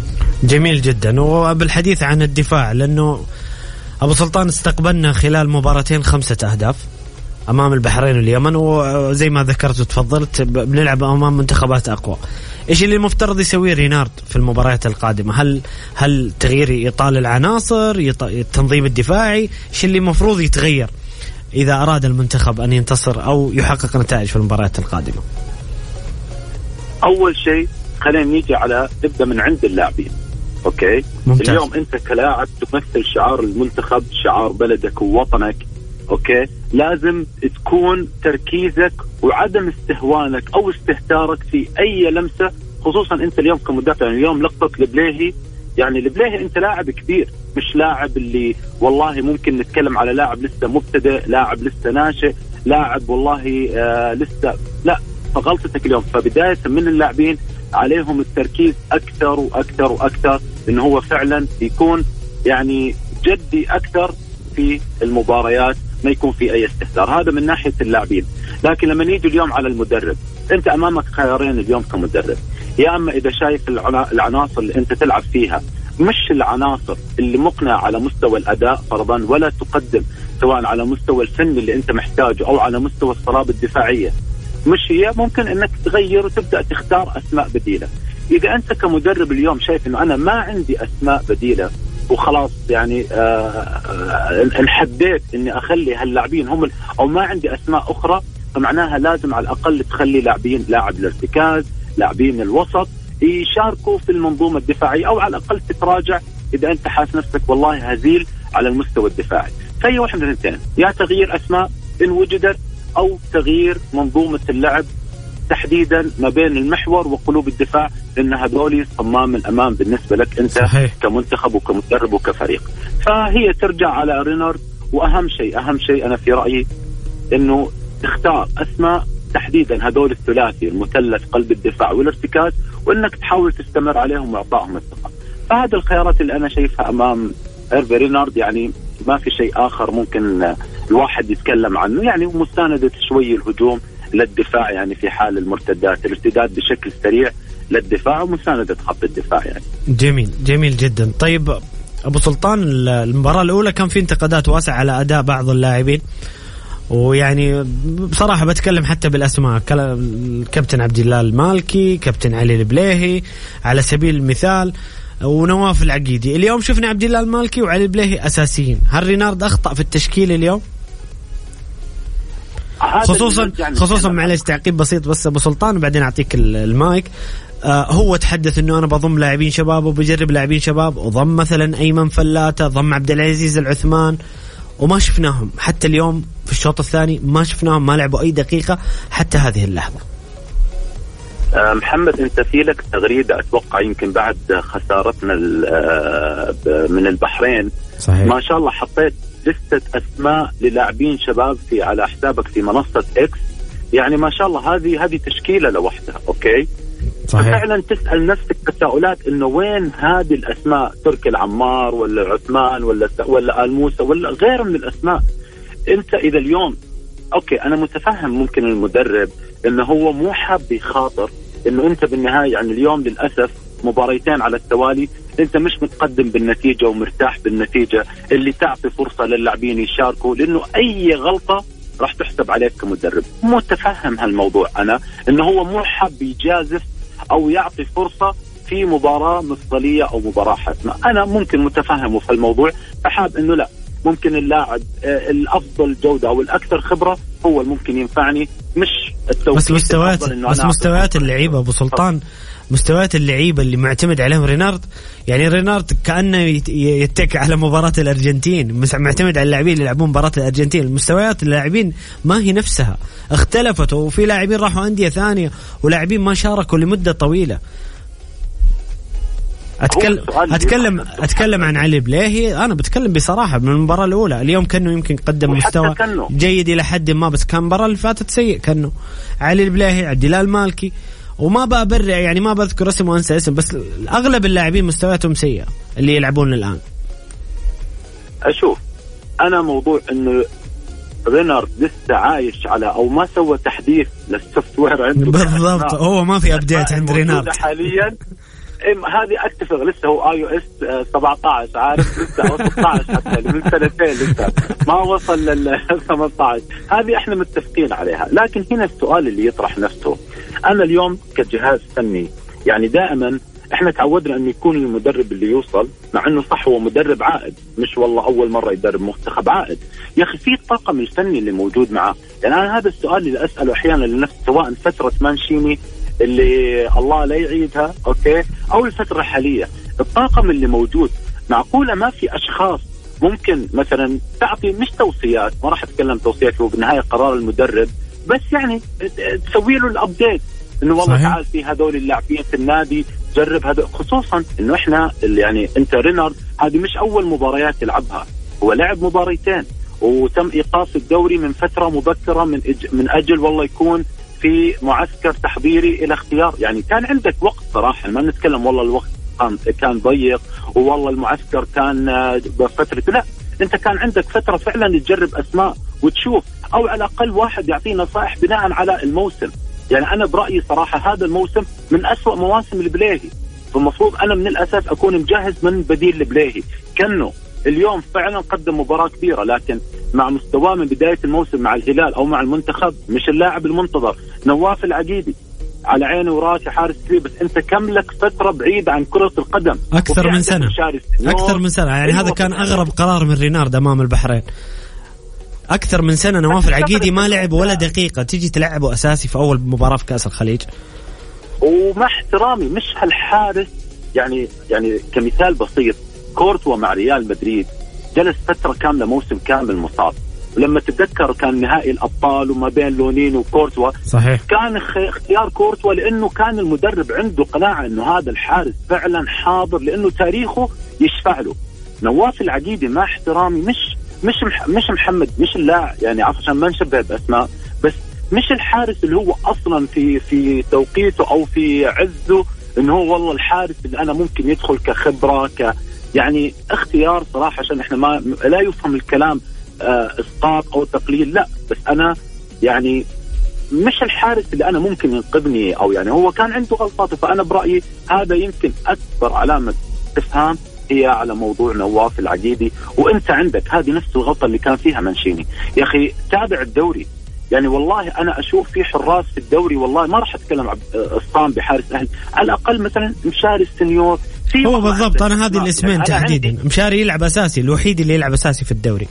جميل جدا. وبالحديث عن الدفاع، لأنه أبو سلطان استقبلنا خلال مباراتين خمسة أهداف أمام البحرين واليمن، وزي ما ذكرت وتفضلت بنلعب أمام منتخبات أقوى. إيش اللي المفترض يسويه رينارد في المباريات القادمة؟ هل هل تغيير إطال العناصر، التنظيم الدفاعي، إيش اللي المفروض يتغير إذا أراد المنتخب أن ينتصر أو يحقق نتائج في المباريات القادمة؟ أول شيء خلينا نيجي على نبدأ من عند اللاعبين. أوكي ممتاز. اليوم أنت كلاعب تمثل شعار المنتخب، شعار بلدك ووطنك. أوكي لازم تكون تركيزك وعدم استهوانك أو استهتارك في أي لمسة، خصوصا أنت اليوم كمدافع. اليوم لقطة البليهي، يعني البليهي أنت لاعب كبير، مش لاعب اللي والله ممكن نتكلم على لاعب لسه مبتدئ، لاعب لسه ناشئ، لاعب والله آه لسه لا. فغلطتك اليوم، فبداية من اللاعبين عليهم التركيز أكثر وأكثر وأكثر، إنه هو فعلا يكون يعني جدي أكثر في المباريات، ما يكون في أي استهتار. هذا من ناحية اللاعبين. لكن لما نيجي اليوم على المدرب، أنت أمامك خيارين اليوم كمدرب، يا أما إذا شايف العناصر اللي أنت تلعب فيها مش العناصر اللي مقنعة على مستوى الأداء فرضا، ولا تقدم سواء على مستوى الفن اللي أنت محتاجه أو على مستوى الصلابة الدفاعية، مش هي، ممكن أنك تغير وتبدأ تختار أسماء بديلة. إذا أنت كمدرب اليوم شايف أنه أنا ما عندي أسماء بديلة وخلاص، يعني انحديت أني أخلي هاللاعبين هم، أو ما عندي أسماء أخرى، فمعناها لازم على الأقل تخلي لاعبين، لاعب الارتكاز، لاعبين الوسط يشاركوا في المنظومة الدفاعية، أو على الأقل تتراجع إذا أنت حاس نفسك والله هزيل على المستوى الدفاعي. فهي واحدة من الاثنين، يا تغيير أسماء إن وجدت، أو تغيير منظومة اللعب تحديدا ما بين المحور وقلوب الدفاع، لأن هذول صمام الأمام بالنسبة لك أنت صحيح. كمنتخب وكمدرب وكفريق. فهي ترجع على رينارد. وأهم شيء أهم شيء أنا في رأيي إنه تختار أسماء تحديدا هذول الثلاثي، المثلث قلب الدفاع والارتكاز، وإنك تحاول تستمر عليهم وإعطائهم الثقة. فهذه الخيارات اللي أنا شايفها أمام إيرفي رينارد. يعني ما في شيء آخر ممكن الواحد يتكلم عنه، يعني مستندة شوي الهجوم للدفاع، يعني في حال المرتدات الارتداد بشكل سريع للدفاع، ومساندة خط الدفاع. يعني جميل جميل جدا. طيب أبو سلطان، المباراة الأولى كان في انتقادات واسعة على أداء بعض اللاعبين، ويعني بصراحة بتكلم حتى بالأسماء، الكابتن عبد الله المالكي، كابتن علي البليهي على سبيل المثال، ونواف العقيدي. اليوم شفنا عبد الله المالكي وعلي البليهي أساسيين. هل رينارد أخطأ في التشكيل اليوم؟ خصوصا خصوصا معلش تعقيب بسيط بس أبو سلطان وبعدين أعطيك المايك. آه هو تحدث انه انا بضم لاعبين شباب وبجرب لاعبين شباب، وضم مثلا ايمن فلاتة، ضم عبد العزيز العثمان، وما شفناهم حتى اليوم في الشوط الثاني، ما شفناهم، ما لعبوا اي دقيقة حتى هذه اللحظة. محمد انت في لك تغريدة اتوقع يمكن بعد خسارتنا من البحرين. صحيح. ما شاء الله حطيت لستة اسماء للاعبين شباب في على حسابك في منصة اكس، يعني ما شاء الله هذه هذه تشكيلة لوحدها. اوكي صحيح. فعلا تسأل نفسك تساؤلات انه وين هذه الاسماء، تركي العمار ولا عثمان ولا ولا آل موسى ولا غير من الاسماء. انت اذا اليوم اوكي انا متفهم ممكن المدرب انه هو مو حاب يخاطر انه انت بالنهايه يعني اليوم للاسف مباريتين على التوالي انت مش متقدم بالنتيجه ومرتاح بالنتيجه اللي تعطي فرصه للاعبين يشاركوا، لانه اي غلطه راح تحسب عليك كمدرب. متفهم هالموضوع انا انه هو مو حاب يجازف او يعطي فرصه في مباراه مفصليه او مباراه حاسمه. انا ممكن متفهمه في الموضوع، فحاب انه لا ممكن اللاعب الافضل جوده او الاكثر خبره هو ممكن ينفعني، مش التوقيت. بس مستويات بس مستويات اللعيبه ابو سلطان، مستويات اللعيبه اللي معتمد عليهم رينارد، يعني رينارد كأنه يتك على مباراة الأرجنتين، معتمد على اللاعبين اللي يلعبون مباراة الأرجنتين. مستويات اللاعبين ما هي نفسها، اختلفت، وفي لاعبين راحوا أندية ثانية ولاعبين ما شاركوا لمدة طويلة. أتكلم أتكلم أتكلم عن علي بليهي، أنا بتكلم بصراحة من المباراة الأولى. اليوم كانوا يمكن قدم مستوى جيد إلى حد ما، بس كان المباراة اللي فاتت سيء. كانوا علي البليهي، عبد الله المالكي، وما بأبرع يعني ما بذكر اسم وانسى اسم، بس أغلب اللاعبين مستوياتهم سيئة اللي يلعبون الآن. أشوف أنا موضوع إنه رينارد لسه عايش على أو ما سوى تحديث للسوفت وير عنده بالضبط، هو ما في أبديت عند رينارد حاليا. هذه أتفق، لسه هو آي أو إس سبعة عشر عارف، لسه أو ستة عشر حتى من سنتين لسه ما وصل لل ثمانية عشر. هذه إحنا متفقين عليها. لكن هنا السؤال اللي يطرح نفسه، أنا اليوم كجهاز فني يعني دائما إحنا تعودنا أن يكون المدرب اللي يوصل، مع أنه صح هو مدرب عائد، مش والله أول مرة يدرب منتخب عائد، يا أخي في الطاقم الفني اللي موجود معه. يعني أنا هذا السؤال اللي أسأله أحيانا لنفسي، سواء فترة مانشيني اللي الله لا يعيدها أوكي أو الفترة الحالية، الطاقم اللي موجود معقولة ما في أشخاص ممكن مثلا تعطي مش توصيات، ما راح أتكلم توصيات، هو بالنهاية قرار المدرب، بس يعني تسوي له الأبديت إنه والله تعال في هذول اللاعبين في النادي جرب هذا، خصوصا إنه إحنا اللي يعني أنت رينارد هذه مش أول مباريات يلعبها، هو لعب مباريتين وتم إيقاف الدوري من فترة مبكرة من أجل, من أجل والله يكون في معسكر تحضيري إلى اختيار. يعني كان عندك وقت صراحة، ما نتكلم والله الوقت كان ضيق والله المعسكر كان بفترة، لا أنت كان عندك فترة فعلا تجرب أسماء وتشوف، أو على الأقل واحد يعطي نصائح بناء على الموسم. يعني أنا برأيي صراحة هذا الموسم من أسوأ مواسم البليهي، فالمفروض أنا من الأساس أكون مجهز من بديل البليهي. كأنه اليوم فعلا قدم مباراة كبيرة، لكن مع مستواه من بداية الموسم مع الهلال أو مع المنتخب مش اللاعب المنتظر. نواف العقيدي على عيني وراسي حارس كبير، بس أنت كم لك فترة بعيدة عن كرة القدم أكثر من سنة أكثر من سنة يعني هذا كان أغرب قرار من رينارد أمام البحرين. أكثر من سنة نواف العقيدي ما لعب ولا دقيقة، تيجي تلعبه أساسي في أول مباراة في كأس الخليج. ومع احترامي مش هالحارس، يعني يعني كمثال بسيط، كورتوا مع ريال مدريد جلس فترة كاملة موسم كامل مصاب، ولما تتذكر كان نهائي الأبطال وما بين لونين وكورتوا صحيح. كان اختيار كورتوا لأنه كان المدرب عنده قناعة أنه هذا الحارس فعلا حاضر، لأنه تاريخه يشفع له. نواف العقيدي مع احترامي مش مش مش محمد، مش اللاعب يعني عشان ما نشبه بأسماء، بس مش الحارس اللي هو أصلا في في توقيته أو في عزه إنه هو والله الحارس اللي أنا ممكن يدخل كخبرة ك يعني اختيار صراحة، عشان احنا ما لا يفهم الكلام اه اسقاط او تقليل، لا بس انا يعني مش الحارس اللي انا ممكن ينقذني، او يعني هو كان عنده غلطات. فانا برأيي هذا يمكن اكبر علامة استفهام هي على موضوع نواف العقيدي. وانت عندك هذه نفس الغلطة اللي كان فيها منشيني. يا اخي تابع الدوري، يعني والله انا اشوف في حراس في الدوري، والله ما راح اتكلم عن الصام بحارس اهلي، على الاقل مثلا مشاري السنيور هو بالضبط. انا هذه الاسمين تحديدا، مشاري يلعب اساسي، الوحيد اللي يلعب اساسي في الدوري،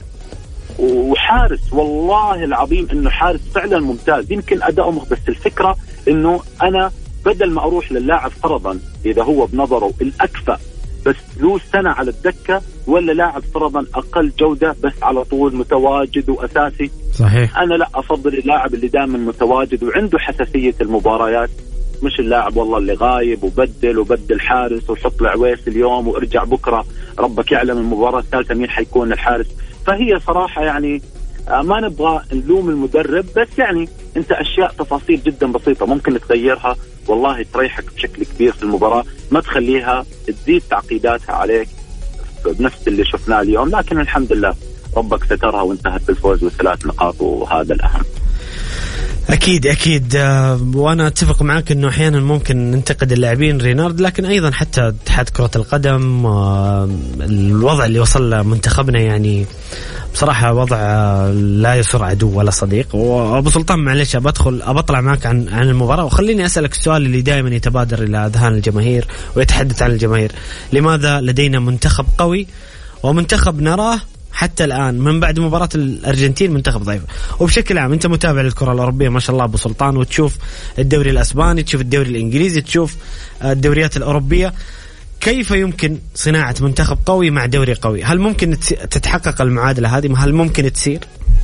وحارس والله العظيم انه حارس فعلا ممتاز، يمكن اداؤه بس الفكره انه انا بدل ما اروح للاعب فرضا اذا هو بنظره الاكفأ بس له سنة على الدكة، ولا لاعب فرضا أقل جودة بس على طول متواجد وأساسي. صحيح. أنا لا أفضل اللاعب اللي دائما متواجد وعنده حساسية المباريات، مش اللاعب والله اللي غايب وبدل وبدل حارس وحط العويس اليوم وارجع بكرة ربك يعلم المباراة الثالثة مين حيكون الحارس. فهي صراحة يعني ما نبغى نلوم المدرب، بس يعني أنت أشياء تفاصيل جدا بسيطة ممكن تغيرها والله تريحك بشكل كبير في المباراة، ما تخليها تزيد تعقيداتها عليك بنفس اللي شفناه اليوم. لكن الحمد لله ربك سترها وانتهت بالفوز وثلاث نقاط، وهذا الأهم. أكيد أكيد وأنا أتفق معك أنه أحيانا ممكن ننتقد اللاعبين رينارد، لكن أيضا حتى اتحاد كرة القدم الوضع اللي وصل له منتخبنا يعني بصراحة وضع لا يسر عدو ولا صديق. وأبو سلطان معلش أبدخل أبطلع معك عن عن المباراة، وخليني أسألك السؤال اللي دائما يتبادر إلى أذهان الجماهير ويتحدث عن الجماهير: لماذا لدينا منتخب قوي ومنتخب نراه حتى الآن من بعد مباراة الأرجنتين منتخب ضعيف؟ وبشكل عام أنت متابع للكرة الأوروبية ما شاء الله أبو سلطان، وتشوف الدوري الأسباني، تشوف الدوري الإنجليزي، تشوف الدوريات الأوروبية، كيف يمكن صناعة منتخب قوي مع دوري قوي؟ هل ممكن تتحقق المعادلة هذه؟ هل ممكن تصير؟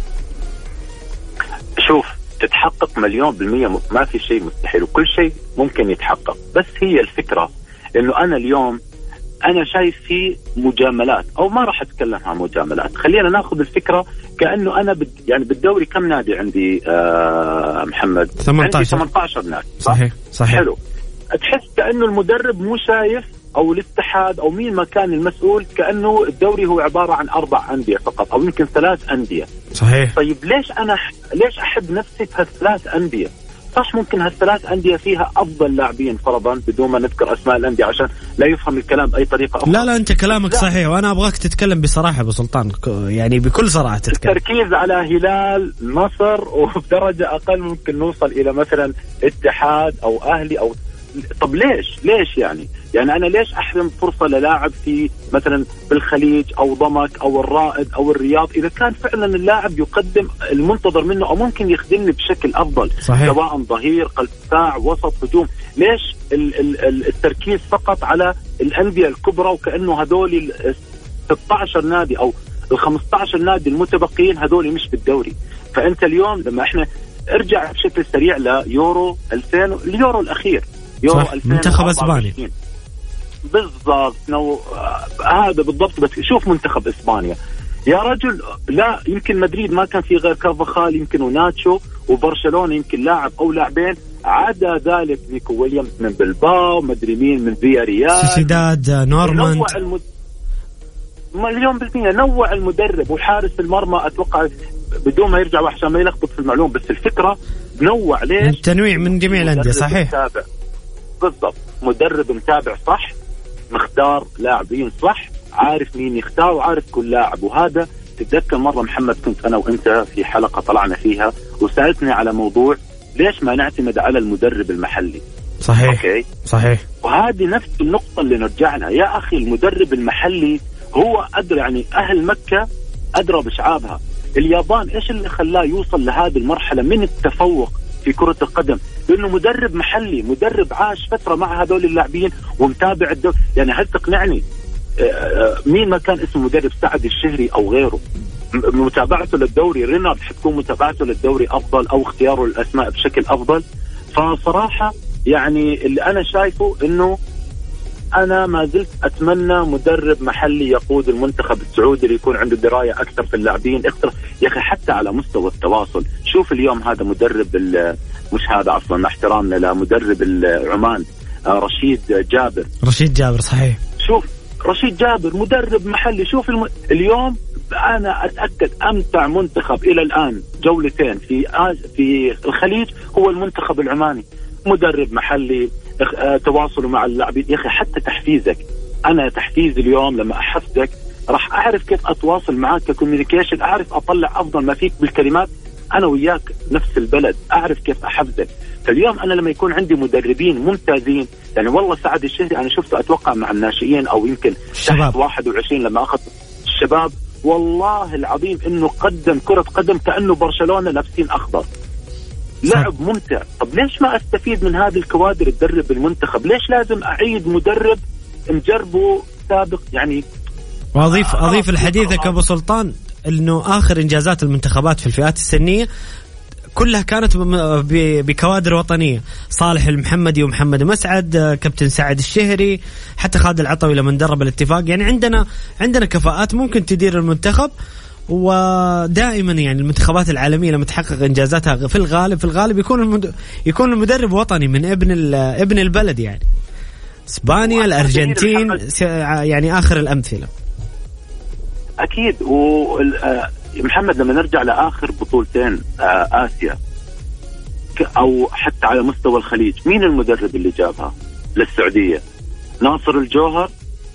شوف، تتحقق مليون بالمية، ما في شيء مستحيل وكل شيء ممكن يتحقق. بس هي الفكرة إنه أنا اليوم أنا شايف في مجاملات، أو ما راح أتكلم عن مجاملات، خلينا ناخذ الفكرة كأنه أنا بد يعني بالدوري كم نادي عندي آه محمد؟ ثمانية عشر. عندي ثمانية عشر نادي. صحيح صحيح. حلو. تحس كأنه المدرب مو شايف، أو الاتحاد أو مين ما كان المسؤول، كأنه الدوري هو عبارة عن أربع أندية فقط أو يمكن ثلاث أندية. صحيح. طيب ليش أنا ليش أحب نفسي في هالثلاث أندية؟ صح ممكن هالثلاث أندية فيها أفضل لاعبين فرضا بدون ما نذكر أسماء الأندية عشان لا يفهم الكلام بأي طريقة أخرى. لا لا أنت كلامك لا. صحيح، وأنا أبغاك تتكلم بصراحة أبو سلطان، يعني بكل صراحة تتكلم. التركيز على هلال مصر، وبدرجة أقل ممكن نوصل إلى مثلا اتحاد أو أهلي أو. طب ليش ليش يعني يعني أنا ليش أحرم فرصة للاعب في مثلا بالخليج أو ضمك أو الرائد أو الرياض إذا كان فعلا اللاعب يقدم المنتظر منه أو ممكن يخدمني بشكل أفضل؟ صحيح. سواء ظهير، قلب دفاع، وسط، هجوم. ليش ال ال التركيز فقط على الأندية الكبرى وكأنه هذول ال ستة عشر نادي أو ال خمسة عشر نادي المتبقين هذول مش بالدوري؟ فأنت اليوم لما إحنا ارجع بشكل سريع ليورو ألفين، اليورو الأخير يورو منتخب اسبانيا بالضبط، نو... هذا بالضبط. بس شوف منتخب اسبانيا يا رجل، لا يمكن مدريد ما كان في غير كارفاخال يمكن وناتشو، وبرشلونة يمكن لاعب او لاعبين، عدا ذلك نيكو ويليامز من بلباو، مدري مين من فيا ريال، سيداد، نورماند. المد... مليون بالمية نوع المدرب، وحارس المرمى اتوقع بدون ما يرجع عشان ما يلخبط في المعلوم. بس الفكرة نوع ليش؟ التنويع من جميع الأندية. صحيح متابع. بالضبط، مدرب متابع صح، مختار لاعبين صح، عارف مين يختار وعارف كل لاعب. وهذا تتذكر مرة محمد كنت أنا وإنت في حلقة طلعنا فيها وسألتني على موضوع ليش ما نعتمد على المدرب المحلي. صحيح. أوكي؟ صحيح. وهذه نفس النقطة اللي نرجع لها يا أخي. المدرب المحلي هو أدرى، يعني أهل مكة أدرى بشعابها. اليابان إيش اللي خلاه يوصل لهذه المرحلة من التفوق في كرة القدم؟ لأنه مدرب محلي، مدرب عاش فترة مع هذول اللاعبين ومتابع الدوري. يعني هل تقنعني مين ما كان اسمه مدرب سعد الشهري أو غيره متابعته للدوري، رينارد حتكون متابعته للدوري أفضل أو اختياره الأسماء بشكل أفضل؟ فصراحة يعني اللي أنا شايفه إنه أنا ما زلت أتمنى مدرب محلي يقود المنتخب السعودي اللي يكون عنده دراية أكثر في اللاعبين. اكثر يا أخي حتى على مستوى التواصل. شوف اليوم هذا مدرب مش هذا أصلا، مع احترامنا لمدرب العمان رشيد جابر. رشيد جابر صحيح. شوف رشيد جابر مدرب محلي. شوف الم... اليوم أنا أتأكد أمتع منتخب إلى الآن جولتين في في الخليج هو المنتخب العماني. مدرب محلي، تواصله مع اللاعبين. يا أخي حتى تحفيزك، أنا تحفيز اليوم لما أحفزك راح أعرف كيف أتواصل معك ككوميونيكيشن، أعرف أطلع أفضل ما فيك بالكلمات. أنا وياك نفس البلد، أعرف كيف أحفزك. فاليوم أنا لما يكون عندي مدربين ممتازين، يعني والله سعد الشهري أنا شفته أتوقع مع الناشئين أو يمكن تحت واحد وعشرين لما أخذ الشباب، والله العظيم إنه قدم كرة قدم كأنه برشلونة لابسين أخضر. لعب ممتع. طب ليش ما استفيد من هذه الكوادر تدرب المنتخب؟ ليش لازم اعيد مدرب نجربه سابق يعني؟ واضيف آه اضيف لحديثك ابو سلطان انه اخر انجازات المنتخبات في الفئات السنيه كلها كانت بكوادر وطنيه، صالح المحمدي ومحمد مسعد، كابتن سعد الشهري، حتى خالد العطوي لما درب الاتفاق. يعني عندنا عندنا كفاءات ممكن تدير المنتخب. ودائما يعني المنتخبات العالميه لما تحقق انجازاتها في الغالب في الغالب يكون المد... يكون المدرب وطني من ابن ال... ابن البلد، يعني اسبانيا، الارجنتين، يعني اخر الامثله. اكيد. ومحمد لما نرجع لاخر بطولتين اسيا او حتى على مستوى الخليج، مين المدرب اللي جابها للسعوديه؟ ناصر الجوهر،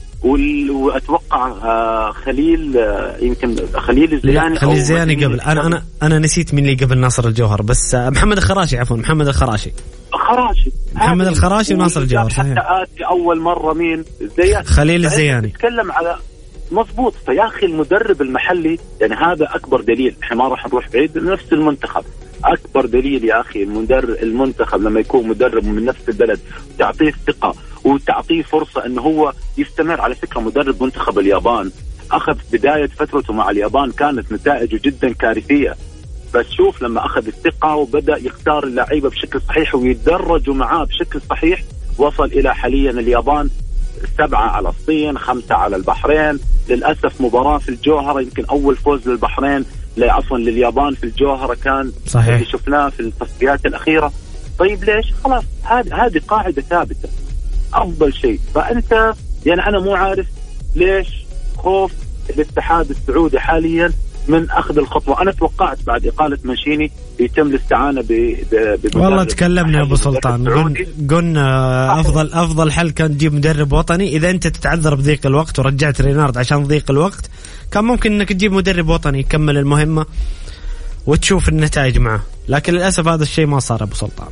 واتوقع خليل، يمكن خليل الزياني. خليل الزياني قبل. انا انا انا نسيت مين اللي قبل ناصر الجوهر، بس محمد الخراشي، عفوا محمد الخراشي خراشي محمد الخراشي وناصر الجوهر. حتى آتي اول مره مين؟ الزياني، خليل الزياني. نتكلم على مضبوط. فيا اخي المدرب المحلي يعني هذا اكبر دليل. احنا ما راح نروح بعيد، نفس المنتخب اكبر دليل يا اخي. المدرب المنتخب لما يكون مدرب من نفس البلد تعطيه ثقه وتعطيه فرصه انه هو يستمر. على فكره مدرب منتخب اليابان اخذ بدايه فترته مع اليابان كانت نتائجه جدا كارثيه، بس شوف لما اخذ الثقه وبدا يختار اللعيبه بشكل صحيح ويتدرجوا معاه بشكل صحيح، وصل الى حاليا اليابان سبعة على الصين، خمسة على البحرين. للأسف مباراة في الجوهرة يمكن أول فوز للبحرين، لا عفوا لليابان في الجوهرة كان صحيح اللي شفناه في التصفيات الأخيرة. طيب ليش؟ خلاص هذه هذه قاعدة ثابتة. أفضل شيء فأنت يعني أنا مو عارف ليش خوف الاتحاد السعودي حاليا من أخذ الخطوة. أنا توقعت بعد إقالة مانشيني يتم الاستعانة ب والله تكلمنا يا أبو سلطان، قلنا أفضل أفضل حل كان تجيب مدرب وطني. إذا أنت تتعذر بضيق الوقت ورجعت رينارد عشان ضيق الوقت، كان ممكن إنك تجيب مدرب وطني يكمل المهمة وتشوف النتائج معه، لكن للأسف هذا الشيء ما صار أبو سلطان.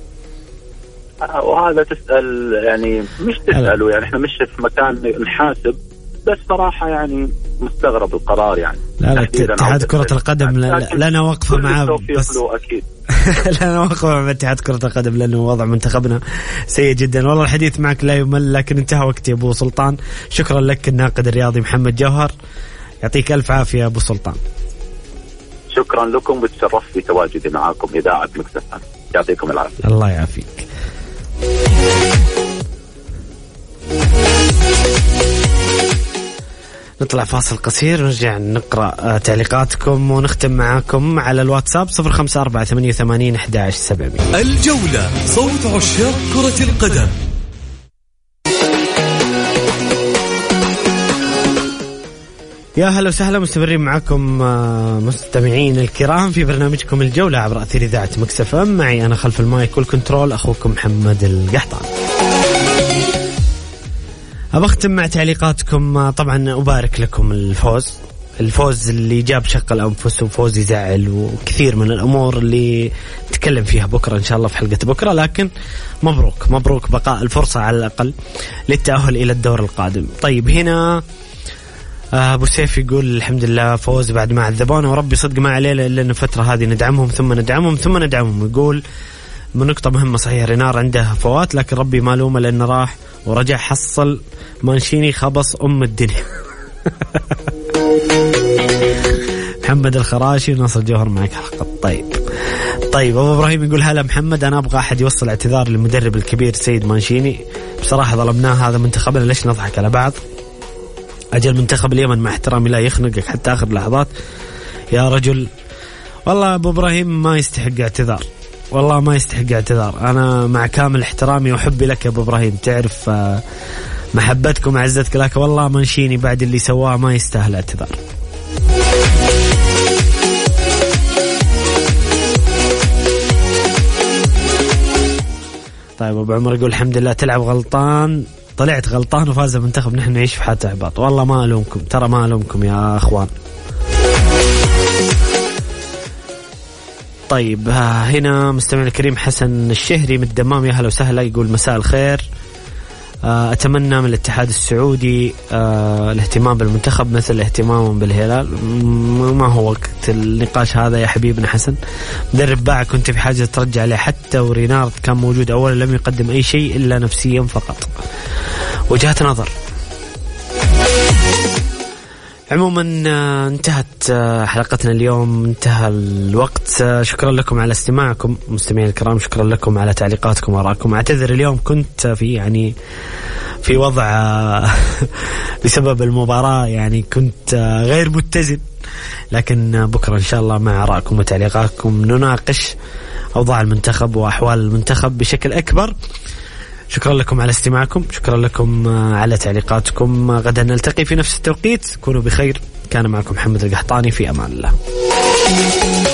وهذا تسأل يعني مش تسأله، يعني إحنا مش في مكان نحاسب، بس صراحة يعني مستغرب القرار. يعني لا لا اتحاد كرة القدم لنا وقفة معه، بس أكيد لنا وقفة مع اتحاد كرة القدم لأنه وضع منتخبنا سيء جدا. والله الحديث معك لا يمل، لكن انتهى وقتي أبو سلطان. شكرا لك الناقد الرياضي محمد جوهر، يعطيك ألف عافية أبو سلطان. شكرا لكم، بتشرف بتواجدي معاكم إذاعة مكس إف إم. يعطيكم العافية. الله يعافيك. نطلع فاصل قصير ونرجع نقرأ تعليقاتكم ونختم معاكم على الواتساب صفر خمسة أربعة ثمانية ثمانين أحد عشر سبعمية. الجولة، صوت عشاق كرة القدم. يا هلا وسهلا، مستمرين معكم مستمعين الكرام في برنامجكم الجولة عبر أثير إذاعة مكس إف إم. معي أنا خلف المايك والكنترول أخوكم محمد القحطان. أبختم مع تعليقاتكم. طبعا أبارك لكم الفوز الفوز اللي جاب شق الأنفس وفوز يزعل وكثير من الأمور اللي نتكلم فيها بكرة إن شاء الله في حلقة بكرة، لكن مبروك مبروك بقاء الفرصة على الأقل للتأهل إلى الدور القادم. طيب هنا أبو سيف يقول الحمد لله فوز بعد ما عذبونا، وربي صدق ما عليه إلا أن الفترة هذه ندعمهم ثم ندعمهم ثم ندعمهم. يقول من نقطة مهمة صحيح، رينار عنده فوات لكن ربي مالومه لأنه راح ورجع حصل مانشيني خبص أم الدنيا. محمد الخراشي وناصر الجوهر معك حلقة. طيب طيب أبو إبراهيم يقول هلا محمد، أنا أبغى أحد يوصل اعتذار للمدرب الكبير سيد مانشيني، بصراحة ظلمناه، هذا منتخبنا ليش نضحك على بعض؟ أجل منتخب اليمن مع احترامي لا يخنقك حتى آخر لحظات يا رجل. والله أبو إبراهيم ما يستحق اعتذار، والله ما يستحق اعتذار. أنا مع كامل احترامي وحبي لك يا أبو إبراهيم، تعرف محبتكم وعزتك لك، والله مانشيني بعد اللي سواه ما يستاهل اعتذار. طيب أبو عمر يقول الحمد لله تلعب غلطان، طلعت غلطان وفاز المنتخب، نحن نعيش في حالة إحباط. والله ما ألومكم، ترى ما ألومكم يا أخوان. طيب هنا مستمع الكريم حسن الشهري من الدمام، يا هلا وسهلا، يقول مساء الخير. أتمنى من الاتحاد السعودي الاهتمام بالمنتخب مثل اهتمامهم بالهلال. ما هو وقت النقاش هذا يا حبيبنا حسن. مدرب باع كنت في حاجة ترجع عليه، حتى ورينارد كان موجود أولا لم يقدم أي شيء إلا نفسيا فقط. وجهة نظر. عموما انتهت حلقتنا اليوم، انتهى الوقت. شكرا لكم على استماعكم مستمعين الكرام، شكرا لكم على تعليقاتكم وآرائكم. اعتذر اليوم كنت في يعني في وضع بسبب المباراة، يعني كنت غير متزن، لكن بكرة إن شاء الله مع آرائكم وتعليقاتكم نناقش أوضاع المنتخب وأحوال المنتخب بشكل أكبر. شكرا لكم على استماعكم، شكرا لكم على تعليقاتكم. غدا نلتقي في نفس التوقيت، كونوا بخير. كان معكم محمد القحطاني، في أمان الله.